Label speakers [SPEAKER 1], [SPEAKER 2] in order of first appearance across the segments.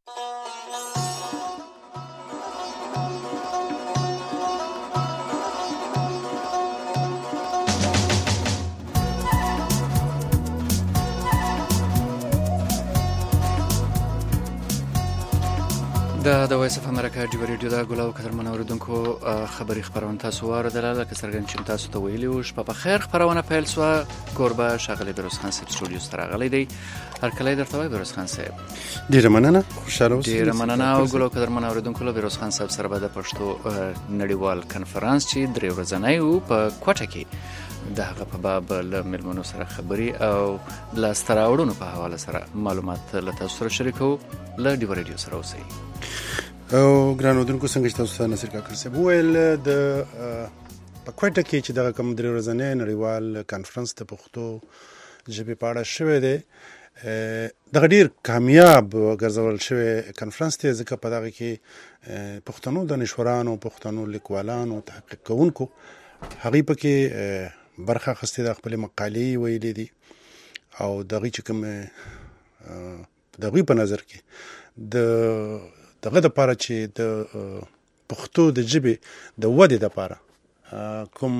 [SPEAKER 1] د وایس اف امریکا ډیو ریډیو دا ګلاو قدرمن اوریدونکو خبري خبرونه تاسو واردله لکه څنګه چې تاسو ته ویلي و شپه په خیر خبرونه پیل سو کوربه شغله بیروز خان سپ استودیو سره غلې دی هر کله درته وای بیروز خان سپ
[SPEAKER 2] ډیر مننه خوشاله اوسئ
[SPEAKER 1] ډیر مننه او ګلاو قدرمن اوریدونکو له بیروز خان سپ سره به د پښتو نړیوال کنفرانس چې درې ورځې و په کوټه کې دغه په باب له ملمنو سره خبري او له ستراوړونو په حواله سره معلومات له تاسو سره شریکو له ډیو ریډیو سره اوسئ
[SPEAKER 2] او ګران اودونکو څنګه چې تاسو نصر کاکر صاحب ویل د په کوټه کې چې دغه کوم درې ورځې نړیوال کانفرنس د پښتو ژبې په اړه شوی دی دغه ډیر کامیاب ګرځول شوی کانفرنس دی ځکه په دغه کې پښتنو دانشورانو پښتنو لیکوالانو تحقیق کوونکو هغه پکې برخه اخیستې د خپل مقالې ویلې دي او دغه چې کوم دغه په نظر کې دغه د لپاره چې د پښتو د ژبې د ودې لپاره کوم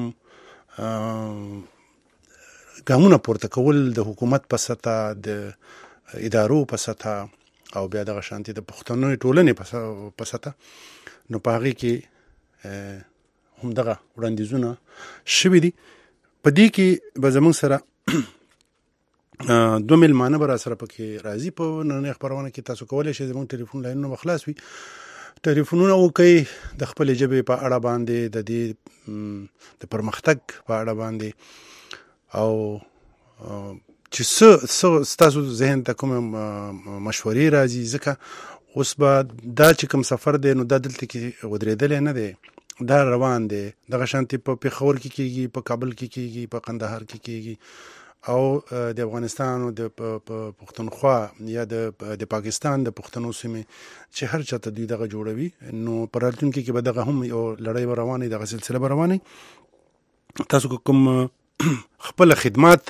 [SPEAKER 2] ګامونه پورته کول د حکومت په سطح د ادارو په سطح او بیا دغه شانتي د پښتنو ټولنې په سطح نو په هغه کې هم دغه وړاندیزونه شوي دي په دې کې به زموږ سره دو ملمانه به را سره پکې راځي په نننۍ خبرونه کې تاسو کولی شئ زموږ ټلیفون لاینونه به خلاص وي ټلیفونونه وکړئ د خپلې ژبې په اړه باندې د دې د پرمختګ په اړه باندې او چې څه ستاسو ذهن ته کومه مشورې راځي ځکه اوس به دا چې کوم سفر دی نو دا دلته کې ودرېدلی نه دی دا روان دی دغه شانتي په پېښور کې کېږي په کابل کې کېږي په قندهار کې کېږي او د افغانستان او د پښتونخوا یا د پاکستان د پښتنو سیمې چې هر چاته دوی دغه جوړوي نو په راتلونکي کې به دغه هم یو لړۍ به روانه دغه سلسله به روانه تاسو کوم خپل خدمات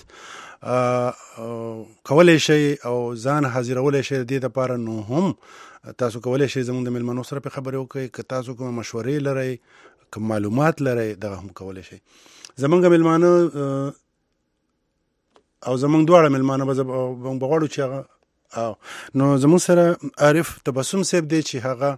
[SPEAKER 2] کولای شئ او ځان حاضرولای شئ د دې لپاره نو هم تاسو کولای شئ زموږ د ملمنو سره په خبرې وکړئ که تاسو کوم مشورې لرئ کوم معلومات لرئ دغه هم کولای شئ زموږ ملمانه او زمونږ دواړه ملمانه به غواړو چې هغه نو زمونږ سره عارف تبسم صاحب دی چې هغه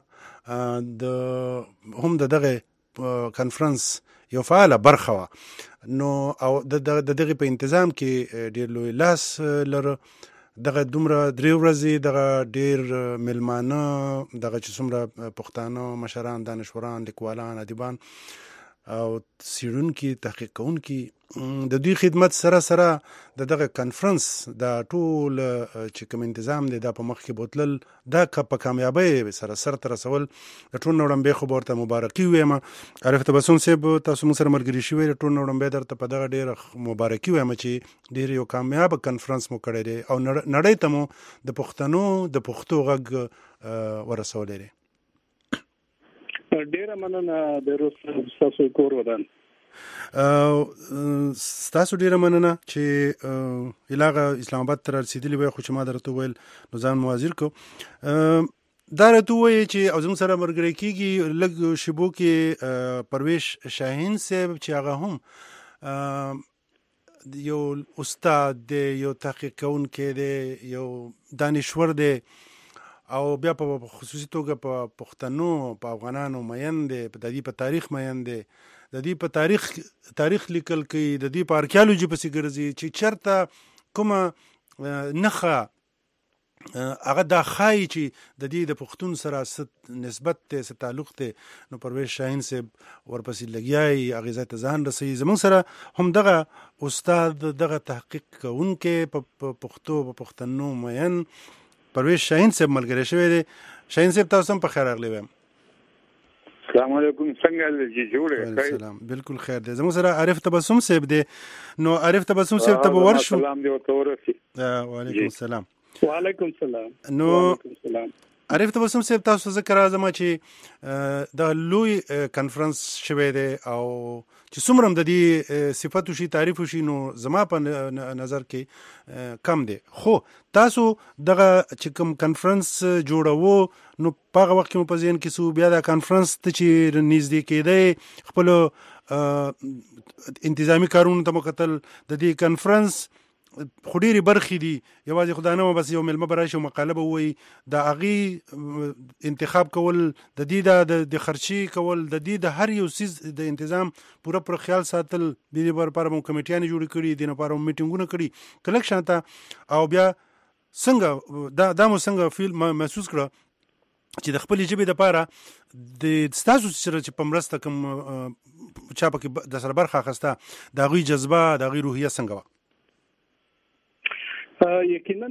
[SPEAKER 2] هم د دغه کانفرنس یو فعاله برخه وه نو او د دغه په انتظام کې ډېر لوی لاس لره دغه دومره درې ورځې دغه ډېر ملمانه دغه چې څومره پښتانه مشران دانشوران لیکوالان ادیبان او څېړونکي تحقیق کوونکي د دوی خدمت سره سره دغه کانفرنس دا ټول چې کوم تنظیم دی دا په مخ کې بوتلل دا په کامیابی سره سر تر رسول د ټول نوړمبه خو ورته مبارکي وایم عارف تبسم صاحب تاسو موږ سره مرګري شوی ټول نوړمبه درته په دغه ډیر مبارکي وایم چې ډیر یو کامیاب کانفرنس مو کړی دی او نړۍ ته مو د پښتنو د پښتو غږ ورسولې دی
[SPEAKER 3] ډیره مننه د روس تاسو کور ودان
[SPEAKER 2] ستاسو ډیره مننه چې علاقه اسلام آباد تر رسیدلی وای خو چې ما درته ویل نو ځان موازیر کو دا راته وایي چې او زموږ سره مرګري کېږي لږ شیبو کې پرویش شاهین صاحب چې هغه هم یو استاد دی یو تحقیق کوونکی دی یو دانشور دی او بیا په خصوصي توګه په پښتنو په افغانانو مین دی د دې په تاریخ مین دی د دې په تاریخ لیکل کوي د دې په آرکیالوجي پسې ګرځي چې چرته کومه نښه هغه دا ښایي چې د دې د پښتون سره نسبت دی څه تعلق دی نو پرویز شاهین صاحب ورپسې لګیایي هغې ځای ته ځان رسوي زموږ سره هم دغه استاد دغه تحقیق کوونکی په پښتو په پښتنو مین پرویز شاهین صاحب ملګری شوی دی شاهین صاحب تاسو هم په خیر راغلی وایم
[SPEAKER 3] السلام علیکم څنګه دې جوړه
[SPEAKER 2] سلام بالکل خیر دی زموږ سره عارف تبسم صاحب دی نو عارف تبسم صاحب ته به ورشو
[SPEAKER 3] سلام دی ورته ورسي
[SPEAKER 2] وعلیکم السلام
[SPEAKER 3] وعلیکم السلام
[SPEAKER 2] نو عارف تبسم صاحب تاسو ذکر راځم چې د لوی کانفرنس شوه دی او چې څومره د دې صفات شي تعریف شي نو زما په نظر کې کم دی. خو تاسو دغه چې کوم کانفرنس جوړو نو په وخت کې په ذهن کې سو بیا د کانفرنس ته چې نږدې کېده خپل انتظامی کارونو ته مکتل د دې کانفرنس خو ډېرې برخې دي یوازې خدای نه بس یو ملمه به راشي او مقاله به ووایي د هغې انتخاب کول د دې د خرچي کول د دې د هر یو څیز د انتظام پوره خیال ساتل د دې لپاره مو کمیټیانې جوړې کړي د لپاره مو میټینګونه کړي کلک شانته او بیا څنګه دا مو څنګه فیل محسوس کړه چې د خپل ژبې لپاره د ستاسو سره چې په مرسته کوم چا پکې د سره برخه اخیسته د هغوی جذبه د هغوی روحیه څنګه وه؟
[SPEAKER 4] یقینا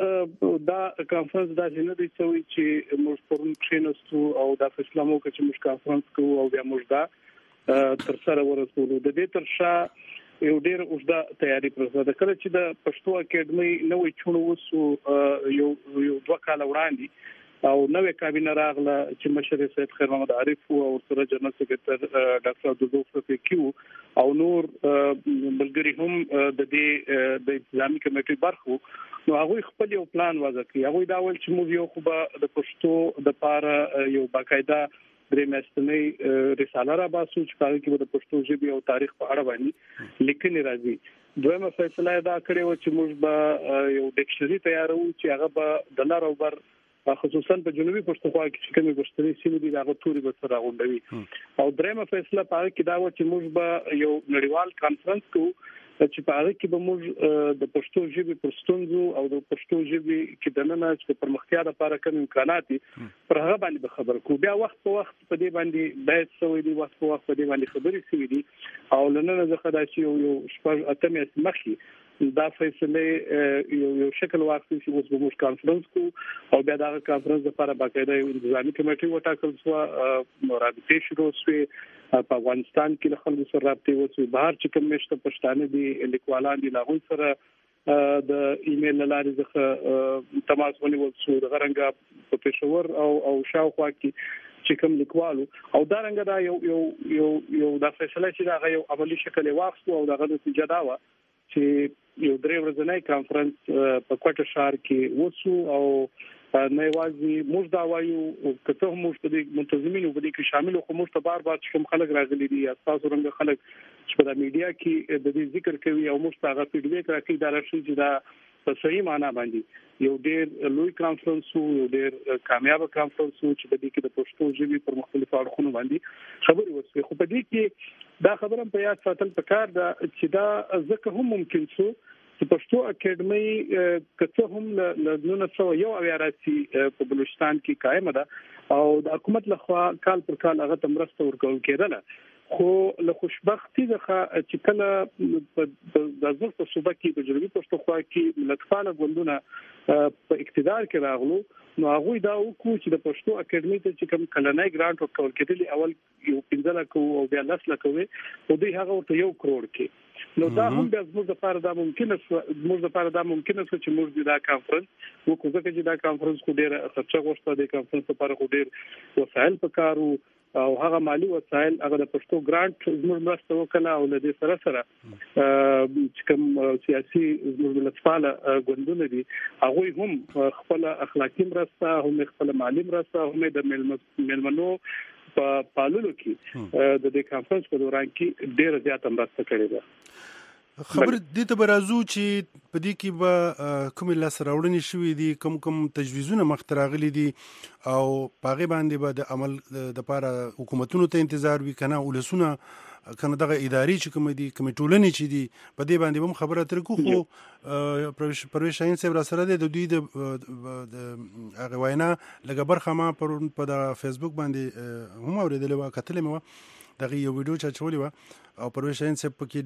[SPEAKER 4] دا کانفرنس دا نه دی چې موږ پرون کښېناستو او دا فیصله مو وکړه چې موږ کانفرنس کوو او بیا موږ دا تر سره ورسولو. د دې تر شا یو ډېر اوږده تیاری پروسه ده. کله چې د پښتو اکیډمۍ نوې چون وسو یو 2 کال وړاندې او نوې کابینه راغله چې مشر سید خیر محمد عارف او سره جنرال سکرټر ډاکټر عبدالرؤف رفیقي او نور ملګري هم د دې د انتظامی کمیټې برخه نو هغه خپل یو پلان وضع کړی. هغه دا ول چې موږ یو خو د پښتو د پاره یو باقاعده درې میاشتنۍ رساله را باسو چې هغه کې د پښتو ژبې او تاریخ په اړه باندې لیکنې راځي. دویمه فیصله دا کړې و چې موږ به یو ډکشنري تیارو چې هغه به د لار او بر خصوصا په جنوبي پښتونخوا کې چې کومې بشري سیمې دي هغه توري به سره غونډوي. او درېمه فیصله په کې دا و چې موږ به یو نړیوال کانفرنس کوو چې په هغه کې به موږ د پښتو ژبې پر ستونزو او د پښتو ژبې کې د نن چې پرمختیا لپاره کوم امکانات دي پر هغه باندې خبر کوو. بیا وخت په وخت په دې باندې باید سوي دي وخت په وخت په دې باندې خبرې سوي دي او لنن زه خدای چې یو شپږ اتمه مخکي دا فیصله یو شکل واخلي چې اوس به موږ کانفرنس کوو او بیا دا کانفرنس لپاره باقاعده یو انتظامی کمیټه وټاکل شو رابطه شروع شوه په افغانستان کې له خلکو سره رابطه وشو بهر چې کوم مشته پښتانه دي لیکوالان دي لاغوي سره د ایمیل لارې ځخه تماس ونیول شو د غرنګ په پېښور او شاوخوا کې چې کوم لیکوالو او دا رنګ دا یو د فیصله چې دا یو عملی شکل واخلو او دغه نتیجه دا و چې یو 3 ورځې کانفرنس په کوټه ښار کې وشو او نه یوازې موږ دا وایو کته موږ په دې منتظمینو په دې کې شامل خو موږ ته بار چې کوم خلک راغلي دي تاسو رنګ خلک چې په میډیا کې د دې ذکر کوي او موږ ته هغه فیډبیک راکړي دا راشي چې دا په صحیح معنا باندې یو ډېر لوی کانفرنس یو ډېر کامیاب کانفرنس چې په دې کې د پښتو ژبې پر مختلفو اړخونو باندې خبرې وشوي. خو په دې کې دا خبره په یاد ساتل پکار ده چې دا ځکه هم ممکن شو چې پښتو اکیډمۍ کته هم له 1981 په بلوچستان کې قائم ده او د حکومت لخوا کال پر کال هغه تمرسته ورکول کېدله. خو له خوشبختی ځکه چې کله د ځل په صوبه کې د جنوبي پښتونخوا کې ملتپاله ګوندونه په اقتدار کې راغلو نو هغه دا وکړو چې د پښتو اکیډمۍ ته چې کوم کلنۍ ګرانټ ورکول کېدلی اول یو 15 لک او بیا 10 لک وي او دوی هغه ته 1 کروڑ کې نو دا هم د زموږ لپاره دا ممکنه چې موږ دا کانفرنس وکړو ځکه چې دا کانفرنس کو ډیره خرچه غوښته د کانفرنس لپاره خو ډیر وسایل پکارو او هغه مالی وسایل هغه د پښتو ګرانټ زموږ مرسته وکړه او له دې سره چې کوم سیاسي زموږ ملتپاله ګوندونه دي هغه هم خپل اخلاقی مرسته هم خپل مالی مرسته هم د ملمنو په پاللو کې د دې کانفرنس په دوران کې ډېر زیات مرسته کړې ده.
[SPEAKER 2] خبر دې ته برازو چې په دې کې به کوم لاس راوړنې شوې دي کوم تجویزونه مخ راغلي دي او پاغه باندې به د عمل د لپاره حکومتونو ته انتظار وي کنه ولسونه کنه دغه اداري چې کوم دي کوم ټولنې چې دي په دې باندې هم خبره تر کو خو پرویز شاهین صاحب را سره د دوی د هغه وینا لګ برخه ما په د فیسبوک باندې هم اوریدلې و کتلې مو دغه یو ویډیو چې چولې و او پرویز شاهین صاحب پکې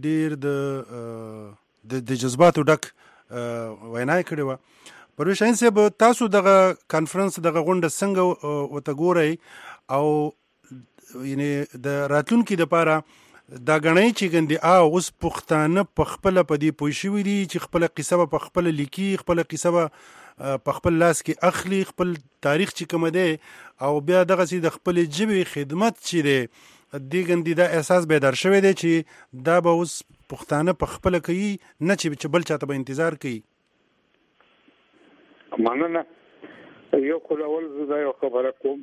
[SPEAKER 2] ډیر د جذباتو ډک وینا کړې و. پرویز شاهین صاحب تاسو دغه کانفرنس دغه غونډه څنګه وته ګورئ او یعنی د راتلونکو لپاره دا غنۍ چې ګندي اوس پښتانه په خپل په دې پوه شوي دي چې خپل قصه په خپل لیکي خپل قصه په خپل لاس کې اخلي، خپل تاریخ چې کوم دی او بیا دغسې د خپلې ژبې خدمت چې دی دې ګندې دا احساس بیدار شوی دی چې دا به اوس پښتانه په خپله کوي، نه چې بل چاته به انتظار کوي.
[SPEAKER 3] مننه. یو خو اول زه دا یو خبره کوم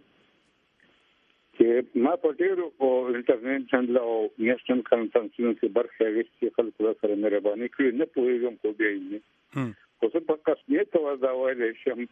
[SPEAKER 3] چې ما په ډېرو انټرنیټ چینل او نیشنل کانفرنسونو کې برخه اخیستې، خلکو سره مهرباني کړې، نه پوهېږم خو بیا یې خو زه په قسمیت دا ویلی شم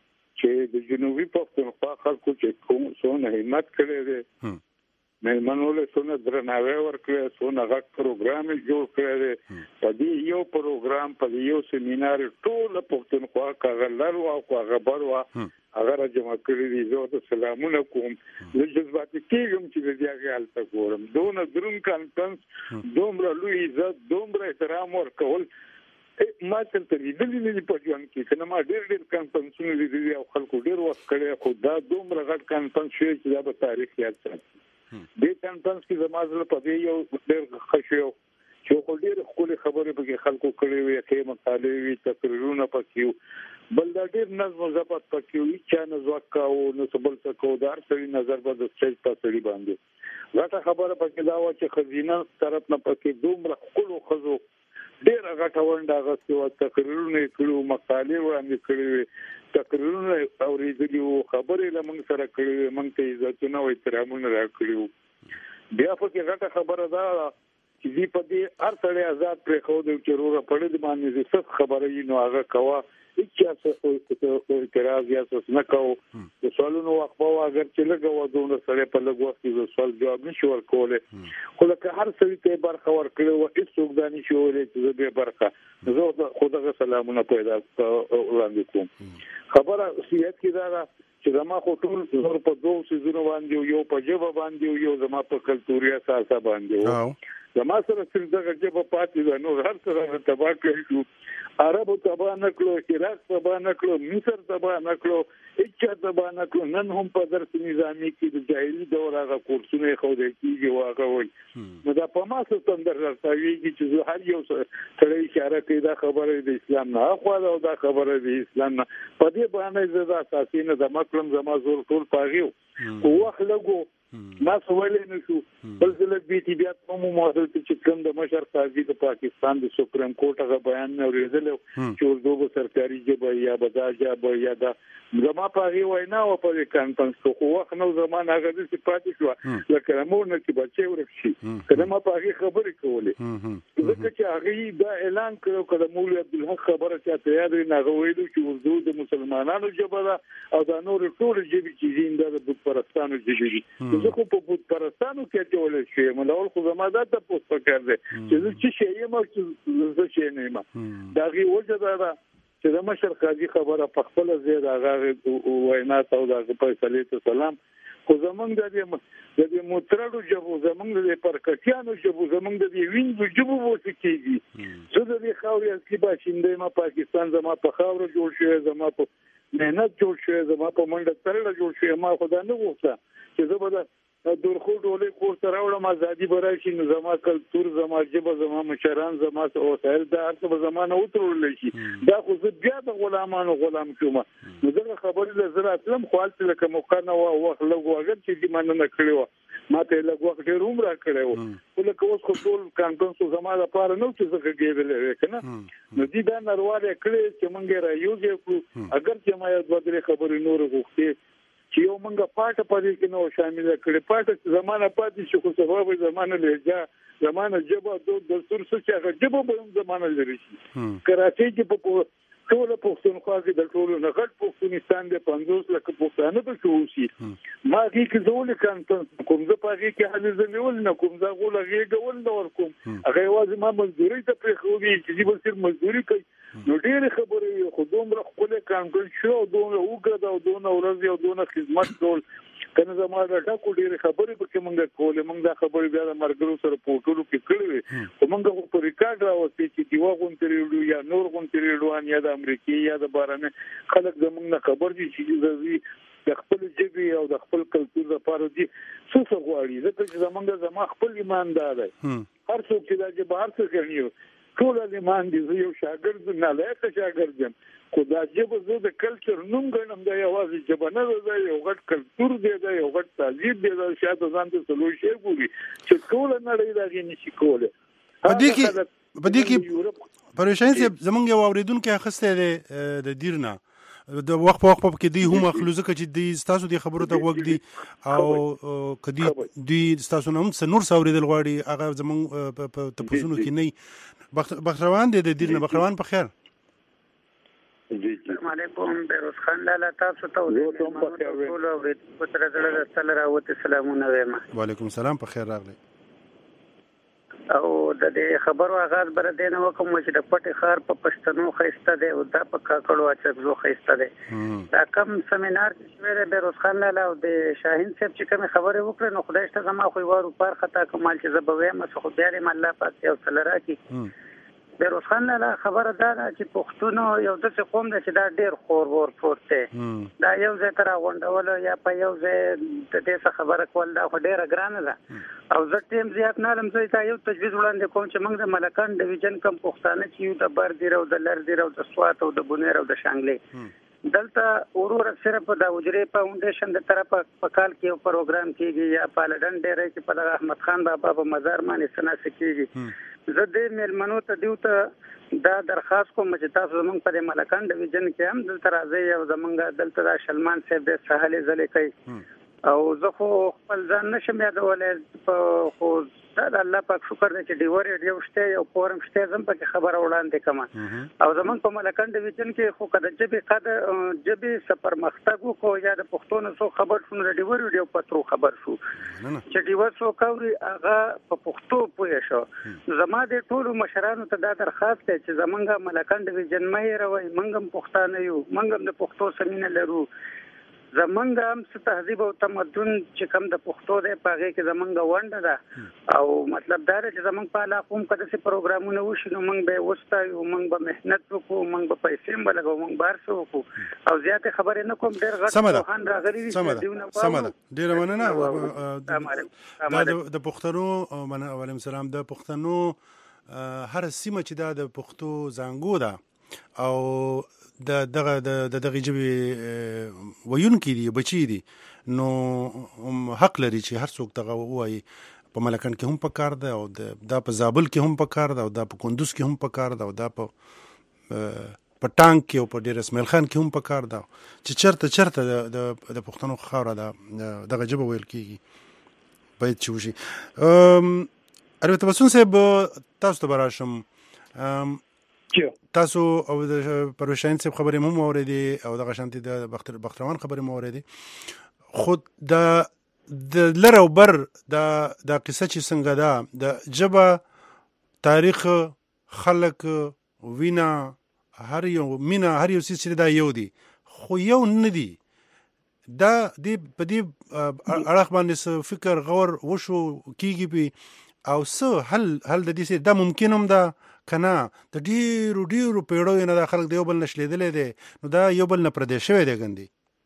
[SPEAKER 3] چې د جنوبي پښتونخوا خلکو چې کوم څونه همت کړی دی، مېلمنو له څونه درناوی ورکړی، څونه غټ پروګرام یې جوړ کړی دی. په دې یو پروګرام، په دې یو سیمینار ټوله پښتونخوا که هغه لر وه او که هغه بر وه هغه را جمع کړي دي. زه ورته سلامونه کوم. زه جذباتي کېږم چې د دې هغې هلته ګورم. دونه دروند کانفرنس، دومره لوی عزت، دومره احترام ورکول ما دلته لیدلي نه دي په ژوند کې. که نه ما ډېر کانفرنسونه لیدلي او خلکو ډېر وخت کړی، خو دا دومره غټ کانفرنس شوی چې دا به تاریخ یاد ساتي. دې کانفرنس کې زما زړه په دې یو ډېر ښه شو چې خو ډېرې ښکلې خبرې پکې خلکو کړې وې، ښې مقالې وې، تقریرونه پکې وو، بل دا ډېر نظم و ضبط پکې وو، هېچا نه ځواک کاوه، نه څه بل څه کوو. د هر سړي نظر به د سټیج په سړي باندې. غټه خبره پکې دا وه چې ښځینه طرف نه پکې دومره ښکلو ښځو ډېره غټه ونډه اخیستې وه، تقریرونه یې کړي وو، مقالې وړاندې کړې وې، تقریرونه یې اورېدلي وو، خبرې له موږ سره کړې وې، موږ ته عزتونه او احترامونه راکړي وو. بیا پکې غټه خبره دا ده چې دوی په دې هر سړی آزاد پرېښودی چې وروره په دې باندې چې څه خبره وي نو هغه کوه، هېچا څه اعتراض یا څه نه کوو. د سوالونو وخت به وه، اګر چې لږه وه دومره سړی په لږ وخت کې د سوال جواب نشي ورکولی، خو لکه هر سړي ته یې برخه ورکړې وه، هېڅوک دا نشي ویلی چې زه بې برخه. زه خو دغه سلامونه پیدا وړاندې کوم. خبره صحت کې دا ده چې زما خو ټول زور په دوو څیزونو باندې، یو په ژبه باندې، یو زما په کلتوري اساسه باندې. زما سره صرف دغه ژبه پاتې ده، نور هر څه راته تباه کړي شو. عربو تباه نه کړو، عراق تباه نه کړو، مصر تباه نه کړو، هېچا تباه نه کړو. نن هم په درس نظامي کې د جاهلي دور هغه کورسونه یې ښودل کېږي او هغه وایي. نو دا په ما څه تندر راټاوېږي چې زه هر یو سړی اشاره کوي دا خبره د اسلام نه اخوا ده او دا خبره د اسلام نه. په دې باندې زه د اساسي نه د مکلم زما زور ټول پاغي وو، خو وخت لګو ما سوالې نه شو. بل ځل بیتي بیا کوم موضوع چې کوم د مشر قاضي د پاکستان د سپریم کورټ هغه بیان نه اورېدل چې اردو به سرکاري ژبه یا به دا ژبه یا دا زما پاغي وینا او په کانفرنس خو وخت نو زمانه هغه چې پاتې شو لکه مور نه چې بچي ورک شي کله ما پاغي خبرې کولې ځکه چې هغه دا اعلان کړو کله مولوی عبدالحق خبره چې تیار نه غوېلو چې اردو د مسلمانانو ژبه ده او دا نور ټول ژبې چې زینده د بت پرستانو ژبې دي. زه خو په بت پرستانو کې ټول شي ملول خو زما دا ته پوس پکړ دي چې څه شي یم چې څه شي نه یم دا غي وجه دا چې د مشر قاضي خبره په خپل زید هغه وینا ته او د فیصله ته سلام خو زمونږ د دې مترړو جبو زمونږ د پرکټیانو جبو زمونږ د وینځو جبو وڅ کیږي زه د دې خاورې اصلي باشنده ما پاکستان زما په خاور جوړ شوی زما په مهنت جوړ شوی زما په منډه ترړه جوړ شوی ما خدای نه غوښته چې زه به دورخو ډولې کور سره وړم ازادي برای شي نو زما کلتور زما ژبه زما مشران زما وسایل دا هر څه زمانه وترول شي دا خو زه بیا د غلامانو غلام شوم نو دغه خبرې له زړه اتلم خو حالت لکه مقنه او وخت لګو اگر چې دې مننه کړو ما ته لګ وخت ډیر عمر کړو خو لکه اوس خو ټول کانفرنس زما لپاره نو چې زه کېدل کنه نو دې دا نارواله کړې چې مونږه را یوځو اگر چې ما یو درې خبرې نور غوښتي چې یو منګه پاټه پدې کې نو شامل کړي پاټه زمانه پاتې شو خو سبب زمانه لهجه زمانه جبه د دستور څخه هغه جبه به زمانه لري کراچۍ کې په ټول پښتونخوا کې د ټولو نه غټ پښتونستان د 50 لک پښتانه په شوشي ما کې زول کانټن کوم زه پاږي کې حل زمول نه کوم زه غول غېګول نه ور کوم هغه واځي ما مزدوري ته پرې خو دي چې به صرف مزدوري کوي نو ډېر خبرې خو دومره خپل کانټن شو دومره وګړه او دومره ورځ او دومره خدمت ټول کنه زما دا ټکو ډېر خبرې به کې مونږ کولې مونږ دا خبرې بیا د مرګرو سره پورټولو کې کړې خو مونږ په ریکارډ راوستي چې دیوا غونټریډو یا نور غونټریډوان یا د امریکای یا د بارانه خلک زمونږ نه خبر دي چې د خپل ژبې او د خپل کلتور لپاره دي څه غواړي ځکه چې زمونږ خپل ایماندار دی هر څوک چې دا چې بهر څه کوي ټول ایمان دي یو شاګرد نه لایق شاګرد یم کو دا جبه زه د کلچر نوم غنم دا یوازې جبنه ده یو غټ کلچر دی دا یو غټ تهذیب دی دا شاته ځان ته سلو شي ګوري چې ټول نړۍ دا غي نشي کوله
[SPEAKER 2] په دې کې پریشان سي زمونږ یو اوریدونکو اخسته دی د دیرنا د وخت په وخت کې دی هم خلوزه کې دی تاسو د خبرو ته وګ دی او کدی دی تاسو نوم نور اوریدل غواړي هغه زمونږ په تاسو کې نه بخروان دی د دیرنا بخروان په خیر
[SPEAKER 5] السلام علیکم بیروز خان لاله تاسو ته ټول اوریدونکو سره زړه سره راوته سلامونه وایم.
[SPEAKER 2] وعلیکم السلام په خیر راغلی.
[SPEAKER 5] او د دې خبرو آغاز بر دینه وکم چې د پټي خار په پښتنو خيسته دی او د په کاکړو اچو خيسته دی. دا کوم سیمینار چې شوی بیروز خان لاله او د شاهین صاحب چې کوم خبره وکړه نو خدای ته زما خو وارو پر خطا کمال چې زبوي مې خو بیا دې الله پاک یو سره راکی. بیروز خان لاله خبره ده چې پښتون یو د قوم د چې دا ډیر خور ور پورته دا یو ځای تر غونډول یا په یو ځای د دې خبره کول دا ډیره ګرانه ده او زه ټیم زیات نه لم زه تا یو تجویز وړاندې کوم چې موږ د ملکان ډیویژن کم پښتانه چې یو د بر دی او د لر دی او د سوات او د بونیر او د شانګلې دلته ورور صرف د وجري فاونډیشن د طرفه په کال کې یو پروګرام کیږي یا په لندن ډیر کې په احمد خان بابا په مزار باندې سناسه کیږي زه د ملمنو ته دیوته دا درخواست کوم چې تاسو زمونږ په ملکان ډیویژن کې هم دلته راځي او زمونږ دلته د شلمان صاحب د ساحل زلې کوي او زه خو خپل ځان نشم یادولای خو دا الله پاک شکر دی چې ډیور یو شته یو فورم شته زم په خبره وړاندې کما او زمونږ په ملکان ډیویژن کې خو کده جبې سفر مختګو کو یا د پښتون سو خبر شون ډیور یو پترو خبر شو چې ډیور سو کوري هغه په پښتو پوه شو زما د ټولو مشرانو ته دا درخواست دی چې زمونږ ملکان ډیویژن مې روي منګم پښتانه یو منګم د پښتو سمینه لرو زمونږ هم څه تهذیب او تمدن چې کوم د پښتو دی په هغه کې زمونږ ونډه ده او مطلب دا چې زمونږ په علاقه هم کده سي پروګرامونه وشي نو موږ به وستایو موږ به مهنت وکړو موږ به پیسې ملګو موږ بار څه وکړو او زیاته خبرې نه کوم ډېر غټ خان راغلي
[SPEAKER 2] سمه ډېر مننه د پښتنو وعلیکم السلام د پښتنو هر سیمه چې د پښتو زنګو ده او دغه جبې ویونکي دي بچي دي نو حق لري چې هر څوک دغه وایي په ملکان کې هم پکار ده او دا په زابل کې هم پکار ده او دا په کندوز کې هم پکار ده او دا په ټانک کې او په ډیر اسماعیل خان کې هم پکار ده چې چرته د پښتنو خاوره ده دغه جبه ویل کېږي باید چې وشي. البته بسون صاحب تاسو ته براشم تاسو او د پروشین صاحب خبرې مو اوریدي او د غشانتي د بختروان خبرې مو اوریدي خود د لر او بر د قصه چې څنګه ده د جبه تاریخ خلق وینا هر یو مینا هر یو څه دا یو دی خو یو نه دی دا په دې اړه باندې فکر غور وشو کیږي او څه حل د دې دا ممکن هم ده کنه د ډیرو پیړو نه د خلک د یو بل نشلیدلې دي نو دا یو بل نه پردې شوی دی ګندي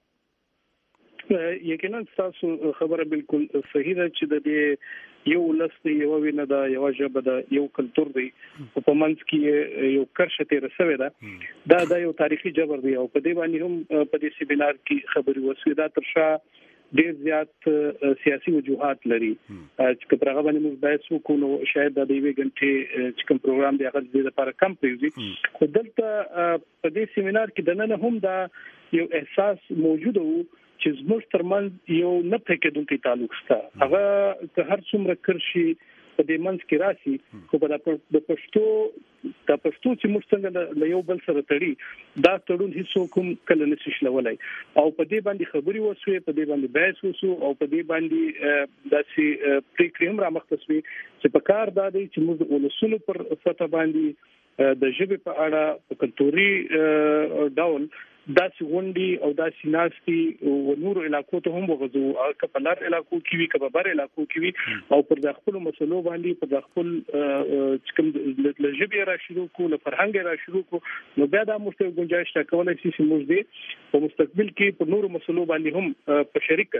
[SPEAKER 4] یقینا تاسو خبره بالکل صحیح ده چې د دې یو لست یو وینه دا یو ژبه دا یو کلچر دی په منځ کې یو کرشته رسوي دا دا یو تاریخي جبر دی او په دې باندې هم په دې سیمینار کې خبري وسوي دا ترشا ډیر زیات سیاسي وجوهات لري چې پرغه باندې موږ باید څوک نو شاید د دې غنټه چې کوم پروګرام دی هغه د لپاره کم پیږي خو دلته په دې سیمینار کې دنه هم دا یو احساس موجود وو چې زموږ ترمنځ یو نه پکېدونکي تعلق شته هغه که هر څومره کرشي په دې منځ کې راشي خو د پښتو چې موږ څنګه له یو بل سره تړي دا تړون هیڅ کوم کله نشي شلولای او په دې باندې خبري وسوي په دې باندې بحث وسو او په دې باندې داسې پریکړې را مختصوي چې په کار دا دی چې موږ ولسونو پر سطح باندې د ژبې په اړه په کلتوري ډول داسې غونډي او داسې ناستي او نورو علاقو ته هم وغځو او کپلار علاقو کې وی کبابر علاقو کې وی او پر د خپل مسلو باندې پر د خپل کوم د ژبې را شروع کو له فرهنګ را شروع کو نو بیا د مستوي گنجائش راکولای شي چې موږ دې په مستقبل کې پر نورو مسلو باندې هم په شریک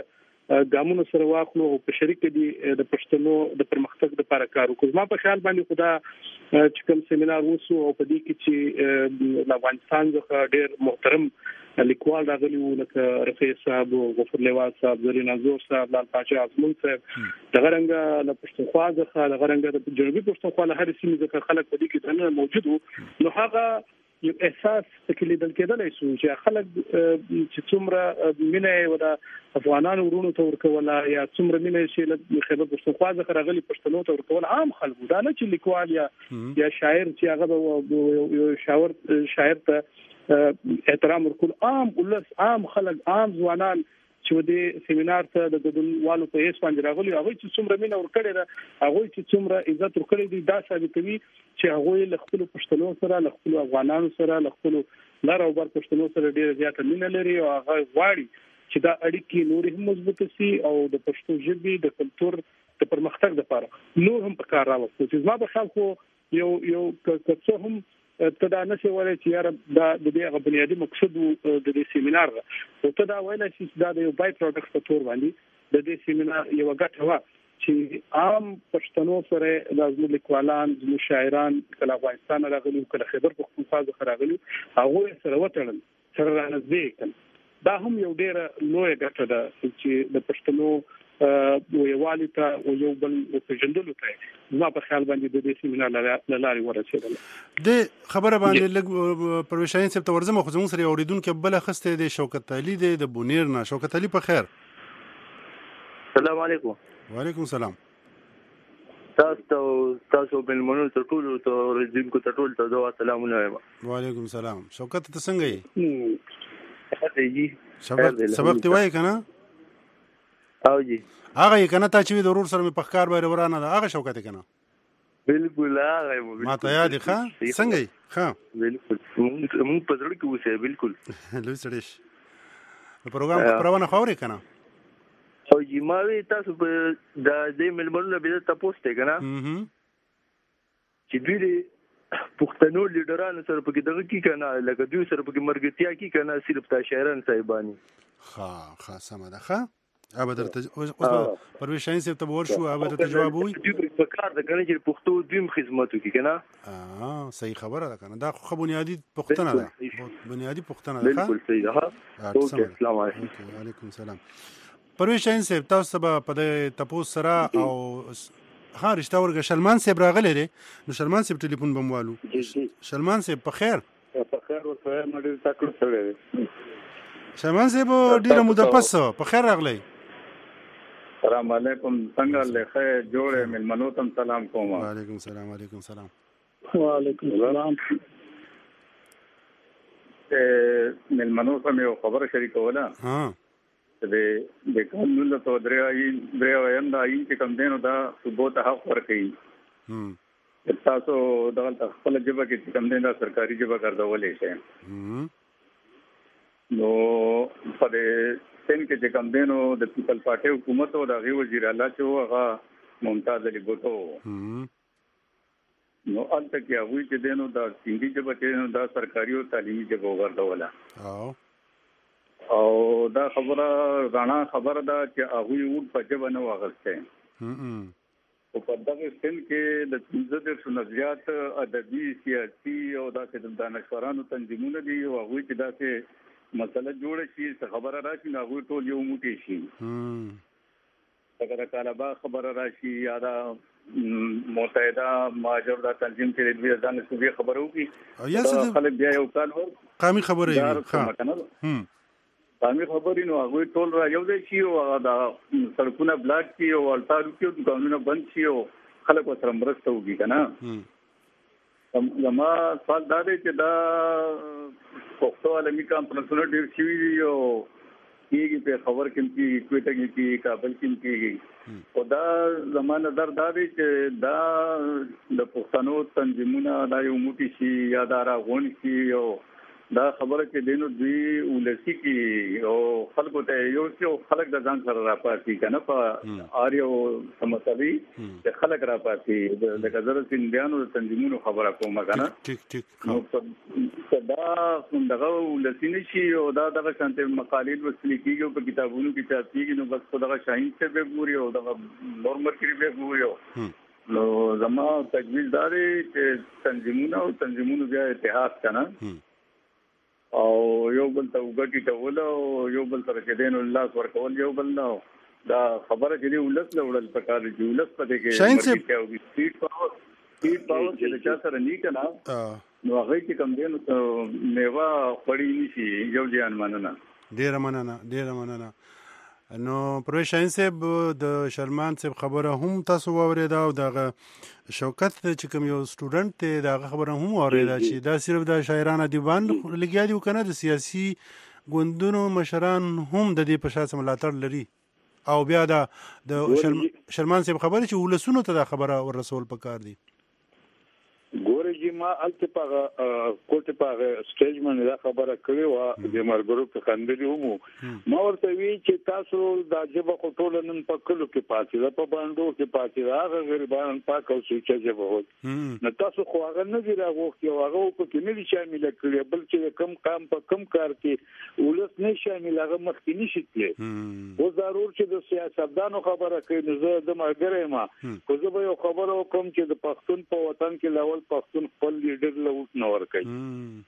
[SPEAKER 4] ګامونو سره واخلو او په شریک دي د پښتنو د پرمختګ لپاره کار وکړو. ما په خیال باندې خدا چې کوم سیمینار وسو او په دې کې چې افغانستان څخه ډېر محترم لیکوال راغلي وو لکه رفیع صاحب، غفور لیوال صاحب، زرین انزور صاحب، لال پاچا ازمون صاحب، دغه څنګه له پښتونخوا څخه دغه څنګه د جنوبي پښتونخوا له هر سیمې څخه خلک په دې کې دنه موجود وو. نو هغه یو احساس تکلیف دل کېدلای شو چې خلک چې څومره مینه و د افغانانو ورونو ته ورکوله یا څومره مینه چې له خیبر پښتونخوا څخه راغلي پښتنو ته ورکول عام خلکو، دا نه چې لیکوال یا شاعر چې هغه یو شاعر ته احترام ورکول، عام ولس، عام خلک، عام ځوانان چې د سیمینار ته د ګډونوالو په هیڅ باندې راغلي، هغه چې څومره مینه ورکړي ده، هغه چې څومره عزت ورکړي دي، دا ثابتوي چې هغه له خپل پښتنو سره، له خپل افغانانو سره، له خپل لار او بر پښتنو سره ډیره زیاته مینه لري او هغه غواړي چې دا اړیکې نور هم مضبوط شي او د پښتو ژبې د کلتور د پرمختګ لپاره نور هم په کار راوستل. چې زما په خیال خو یو څه هم ته دا نشي وایي چې یاره دا د دې بنیادی مقصد د دې سیمینار او ته دا وایي چې دا د یو بای پروډکټ په تور باندې د دې سیمینار یو ګټه و چې عام پښتنو سره د زموږ لیکوالان، زموږ شاعران کله افغانستان راغلي، کله خیبر پښتونخوا څخه راغلي، هغه سره وټړل، سره رانږدې کړل. دا هم یو ډېر لوی ګټه ده چې د پښتنو یووالي ته او یو بل پیژندلو ته زما په خیال باندې د دې سیمینار له لارې ورسېدل.
[SPEAKER 2] د خبره باندې لږ پرویز شاهین صاحب ته ورځم، خو زموږ سره یو اوریدونکی بل اخسته دی، شوکت علي دی د بونیر نه. شوکت علي په خیر؟
[SPEAKER 6] السلام علیکم.
[SPEAKER 2] وعلیکم السلام.
[SPEAKER 6] تاسو مېلمنو ته ټولو ته اوریدونکو ته ټولو ته زه سلام وایم.
[SPEAKER 2] وعلیکم السلام. شوکت ته څنګه
[SPEAKER 6] یې؟
[SPEAKER 2] جی سبق دی وایي کنه؟
[SPEAKER 6] او جی
[SPEAKER 2] هغه یې کنه تا چې د ورور سره مې په ښکار باندې ورانه ده، هغه شوکت کنه؟
[SPEAKER 6] بالکل هغه
[SPEAKER 2] ما ته یاد ښه څنګه یې؟ ښه
[SPEAKER 6] بالکل مونږ په زړه کې اوسه. بالکل
[SPEAKER 2] لوی سړی پروګرام خبرونه خوري کنه؟
[SPEAKER 6] او جی ما وی تاسو په د دې ملمنو نه به تاسو ته کنه چې دوی پښتنو لیډرانو سره په کې دغه کې کنه لکه دوی سره په کې مرګتیا کې کنه صرف تا شاعران صاحبانی
[SPEAKER 2] ښه سم ده. ښه ابدر اوس پرویز شاهین صاحب ته ورشو، ابدر ته جواب وي
[SPEAKER 6] په کار د کنه چې پښتو دویم خدمت وکړي کنه.
[SPEAKER 2] صحیح خبره ده کنه، دا خو بنیادی پښتنه ده، بنیادی پښتنه ده.
[SPEAKER 6] بالکل صحیح ده. اوکې السلام علیکم.
[SPEAKER 2] وعلیکم السلام. پرویز شاهین صاحب تاسو به په دې تپوس سره او ها رښتا ورګه شلمان صاحب راغلی دی، نو شلمان صاحب ټلیفون بموالو. شلمان صاحب په خیر؟
[SPEAKER 3] په خیر ورته مړ تکړه سره
[SPEAKER 2] شلمان صاحب ډیره موده پس په خیر راغلی.
[SPEAKER 3] السلام علیکم. څنګه لخه جوړه ملمنو تم سلام کوم.
[SPEAKER 2] وعلیکم السلام. وعلیکم السلام.
[SPEAKER 4] وعلیکم السلام.
[SPEAKER 3] ملمنو سم یو خبره شریکوله.
[SPEAKER 2] ها
[SPEAKER 3] د قانون له دریا ویم دا چې کوم دینو دا ثبوت حق ورکړي. تاسو دغه خپل جبه کې کوم دین دا سرکاري جبه ګرځولې شي. نو په دې سن کې چې کوم دینو د پیپل پارټي حکومت او د وزیر اعلی چې هغه ممتاز علي بوټو نو البته کې هغه چې دینو دا سیندي جبه چې دا سرکاري او تعلیمي جبه ورغوله او دا خبره غاڼه خبره ده چې هغه یو په جبه نه واغسته. او په دغه سن کې د 15 نظریات ادبي، سیاسي او د دانشورانو تنظیمونه دي او هغه چې دا څه مسله جوړه شي څه خبره راشي نو هغه ټول یو موټی شي. اگر طالبا خبره راشي یا دا متحده ماجر دا تنظیم چې د ځان سوي خبرو کې یا څه خلک بیا یو کال ور
[SPEAKER 2] قامي خبره یې
[SPEAKER 3] قامي خبرې نو هغه ټول را یو ځای شي او دا سړکونه بلاک شي او الټارو کې قانونونه بند شي او خلک سره مرسته وکړي کنه. زما سوال دا دی چې دا پښتو عالمي کانفرنسونه ډېر شوي دي او کېږي په خبر کې کوټه کې کابل کې او دا زما نظر دا دی چې دا د پښتنو تنظیمونه دا یو موټی شي یا دا راغون شي او دا خبره کې دینو دوی ولسی کې او خلکو ته یو څو خلک د ځان سره راپاتې کنه په اریو سمتوي چې خلک راپاتې د کزر سیندانو تنظیمونو خبره کومه کنه
[SPEAKER 2] ټیک
[SPEAKER 3] نو دا څنګه ولسی نشي او دا دغه شانته مقالې وسلی کیږي په کتابونو کې چاپیږي نو بس خدای شاهین څه به ګوري او دغه نورمال کې به ګوري نو زما تجویز داري چې تنظیمونو بیا اتحاد کنه او یو بل ته وګټي ټول او یو بل سره کې دین الله ورکول یو بل نو دا خبره چې ولس لوړل پکار دی ولس پدې کې مرګ کوي سپیډ پاور چې چا سره نه کنا نو هغه چې کم دین میوه پړی نشي یو ځان مننه
[SPEAKER 2] ډیر مننه نو پروفیسور شاهین صاحب د شرمان صاحب خبره هم تاسو واوریدا او دغه شوکت چې کوم یو سټوډنټ ته دغه خبره هم واوریدا چې دا صرف د شاعرانو دیوان لګیا دی کنه د سیاسي ګوندونو مشران هم د دې په شاته ملاتړ لري او بیا د شرمان صاحب خبره چې ولسونو ته دا خبره ورسول پکار دی
[SPEAKER 3] ګورې چې ما التپاغه کوټه پاغه سټیج باندې دا خبره کړې و د مرګرو په خندلې ومو ما ورته وی چې تاسو د جبه خټول نن په کلو کې پاتې ده په باندې کې پاتې ده هغه غریبان پاک او سوچ جبه هو نو تاسو خو هغه نه دی راغوښتي او هغه په کې نه دي شامل کړي بل چې کم کام په کم کار کې ولس نه شامل هغه مخکې نشي تللی و ضرور چې د سیاستدانو خبره کوي نو زه د مرګره ما خو زه به یو خبره وکم چې د پښتون په وطن کې لاول پښتون خپل لیډر لوټ نه ور کوي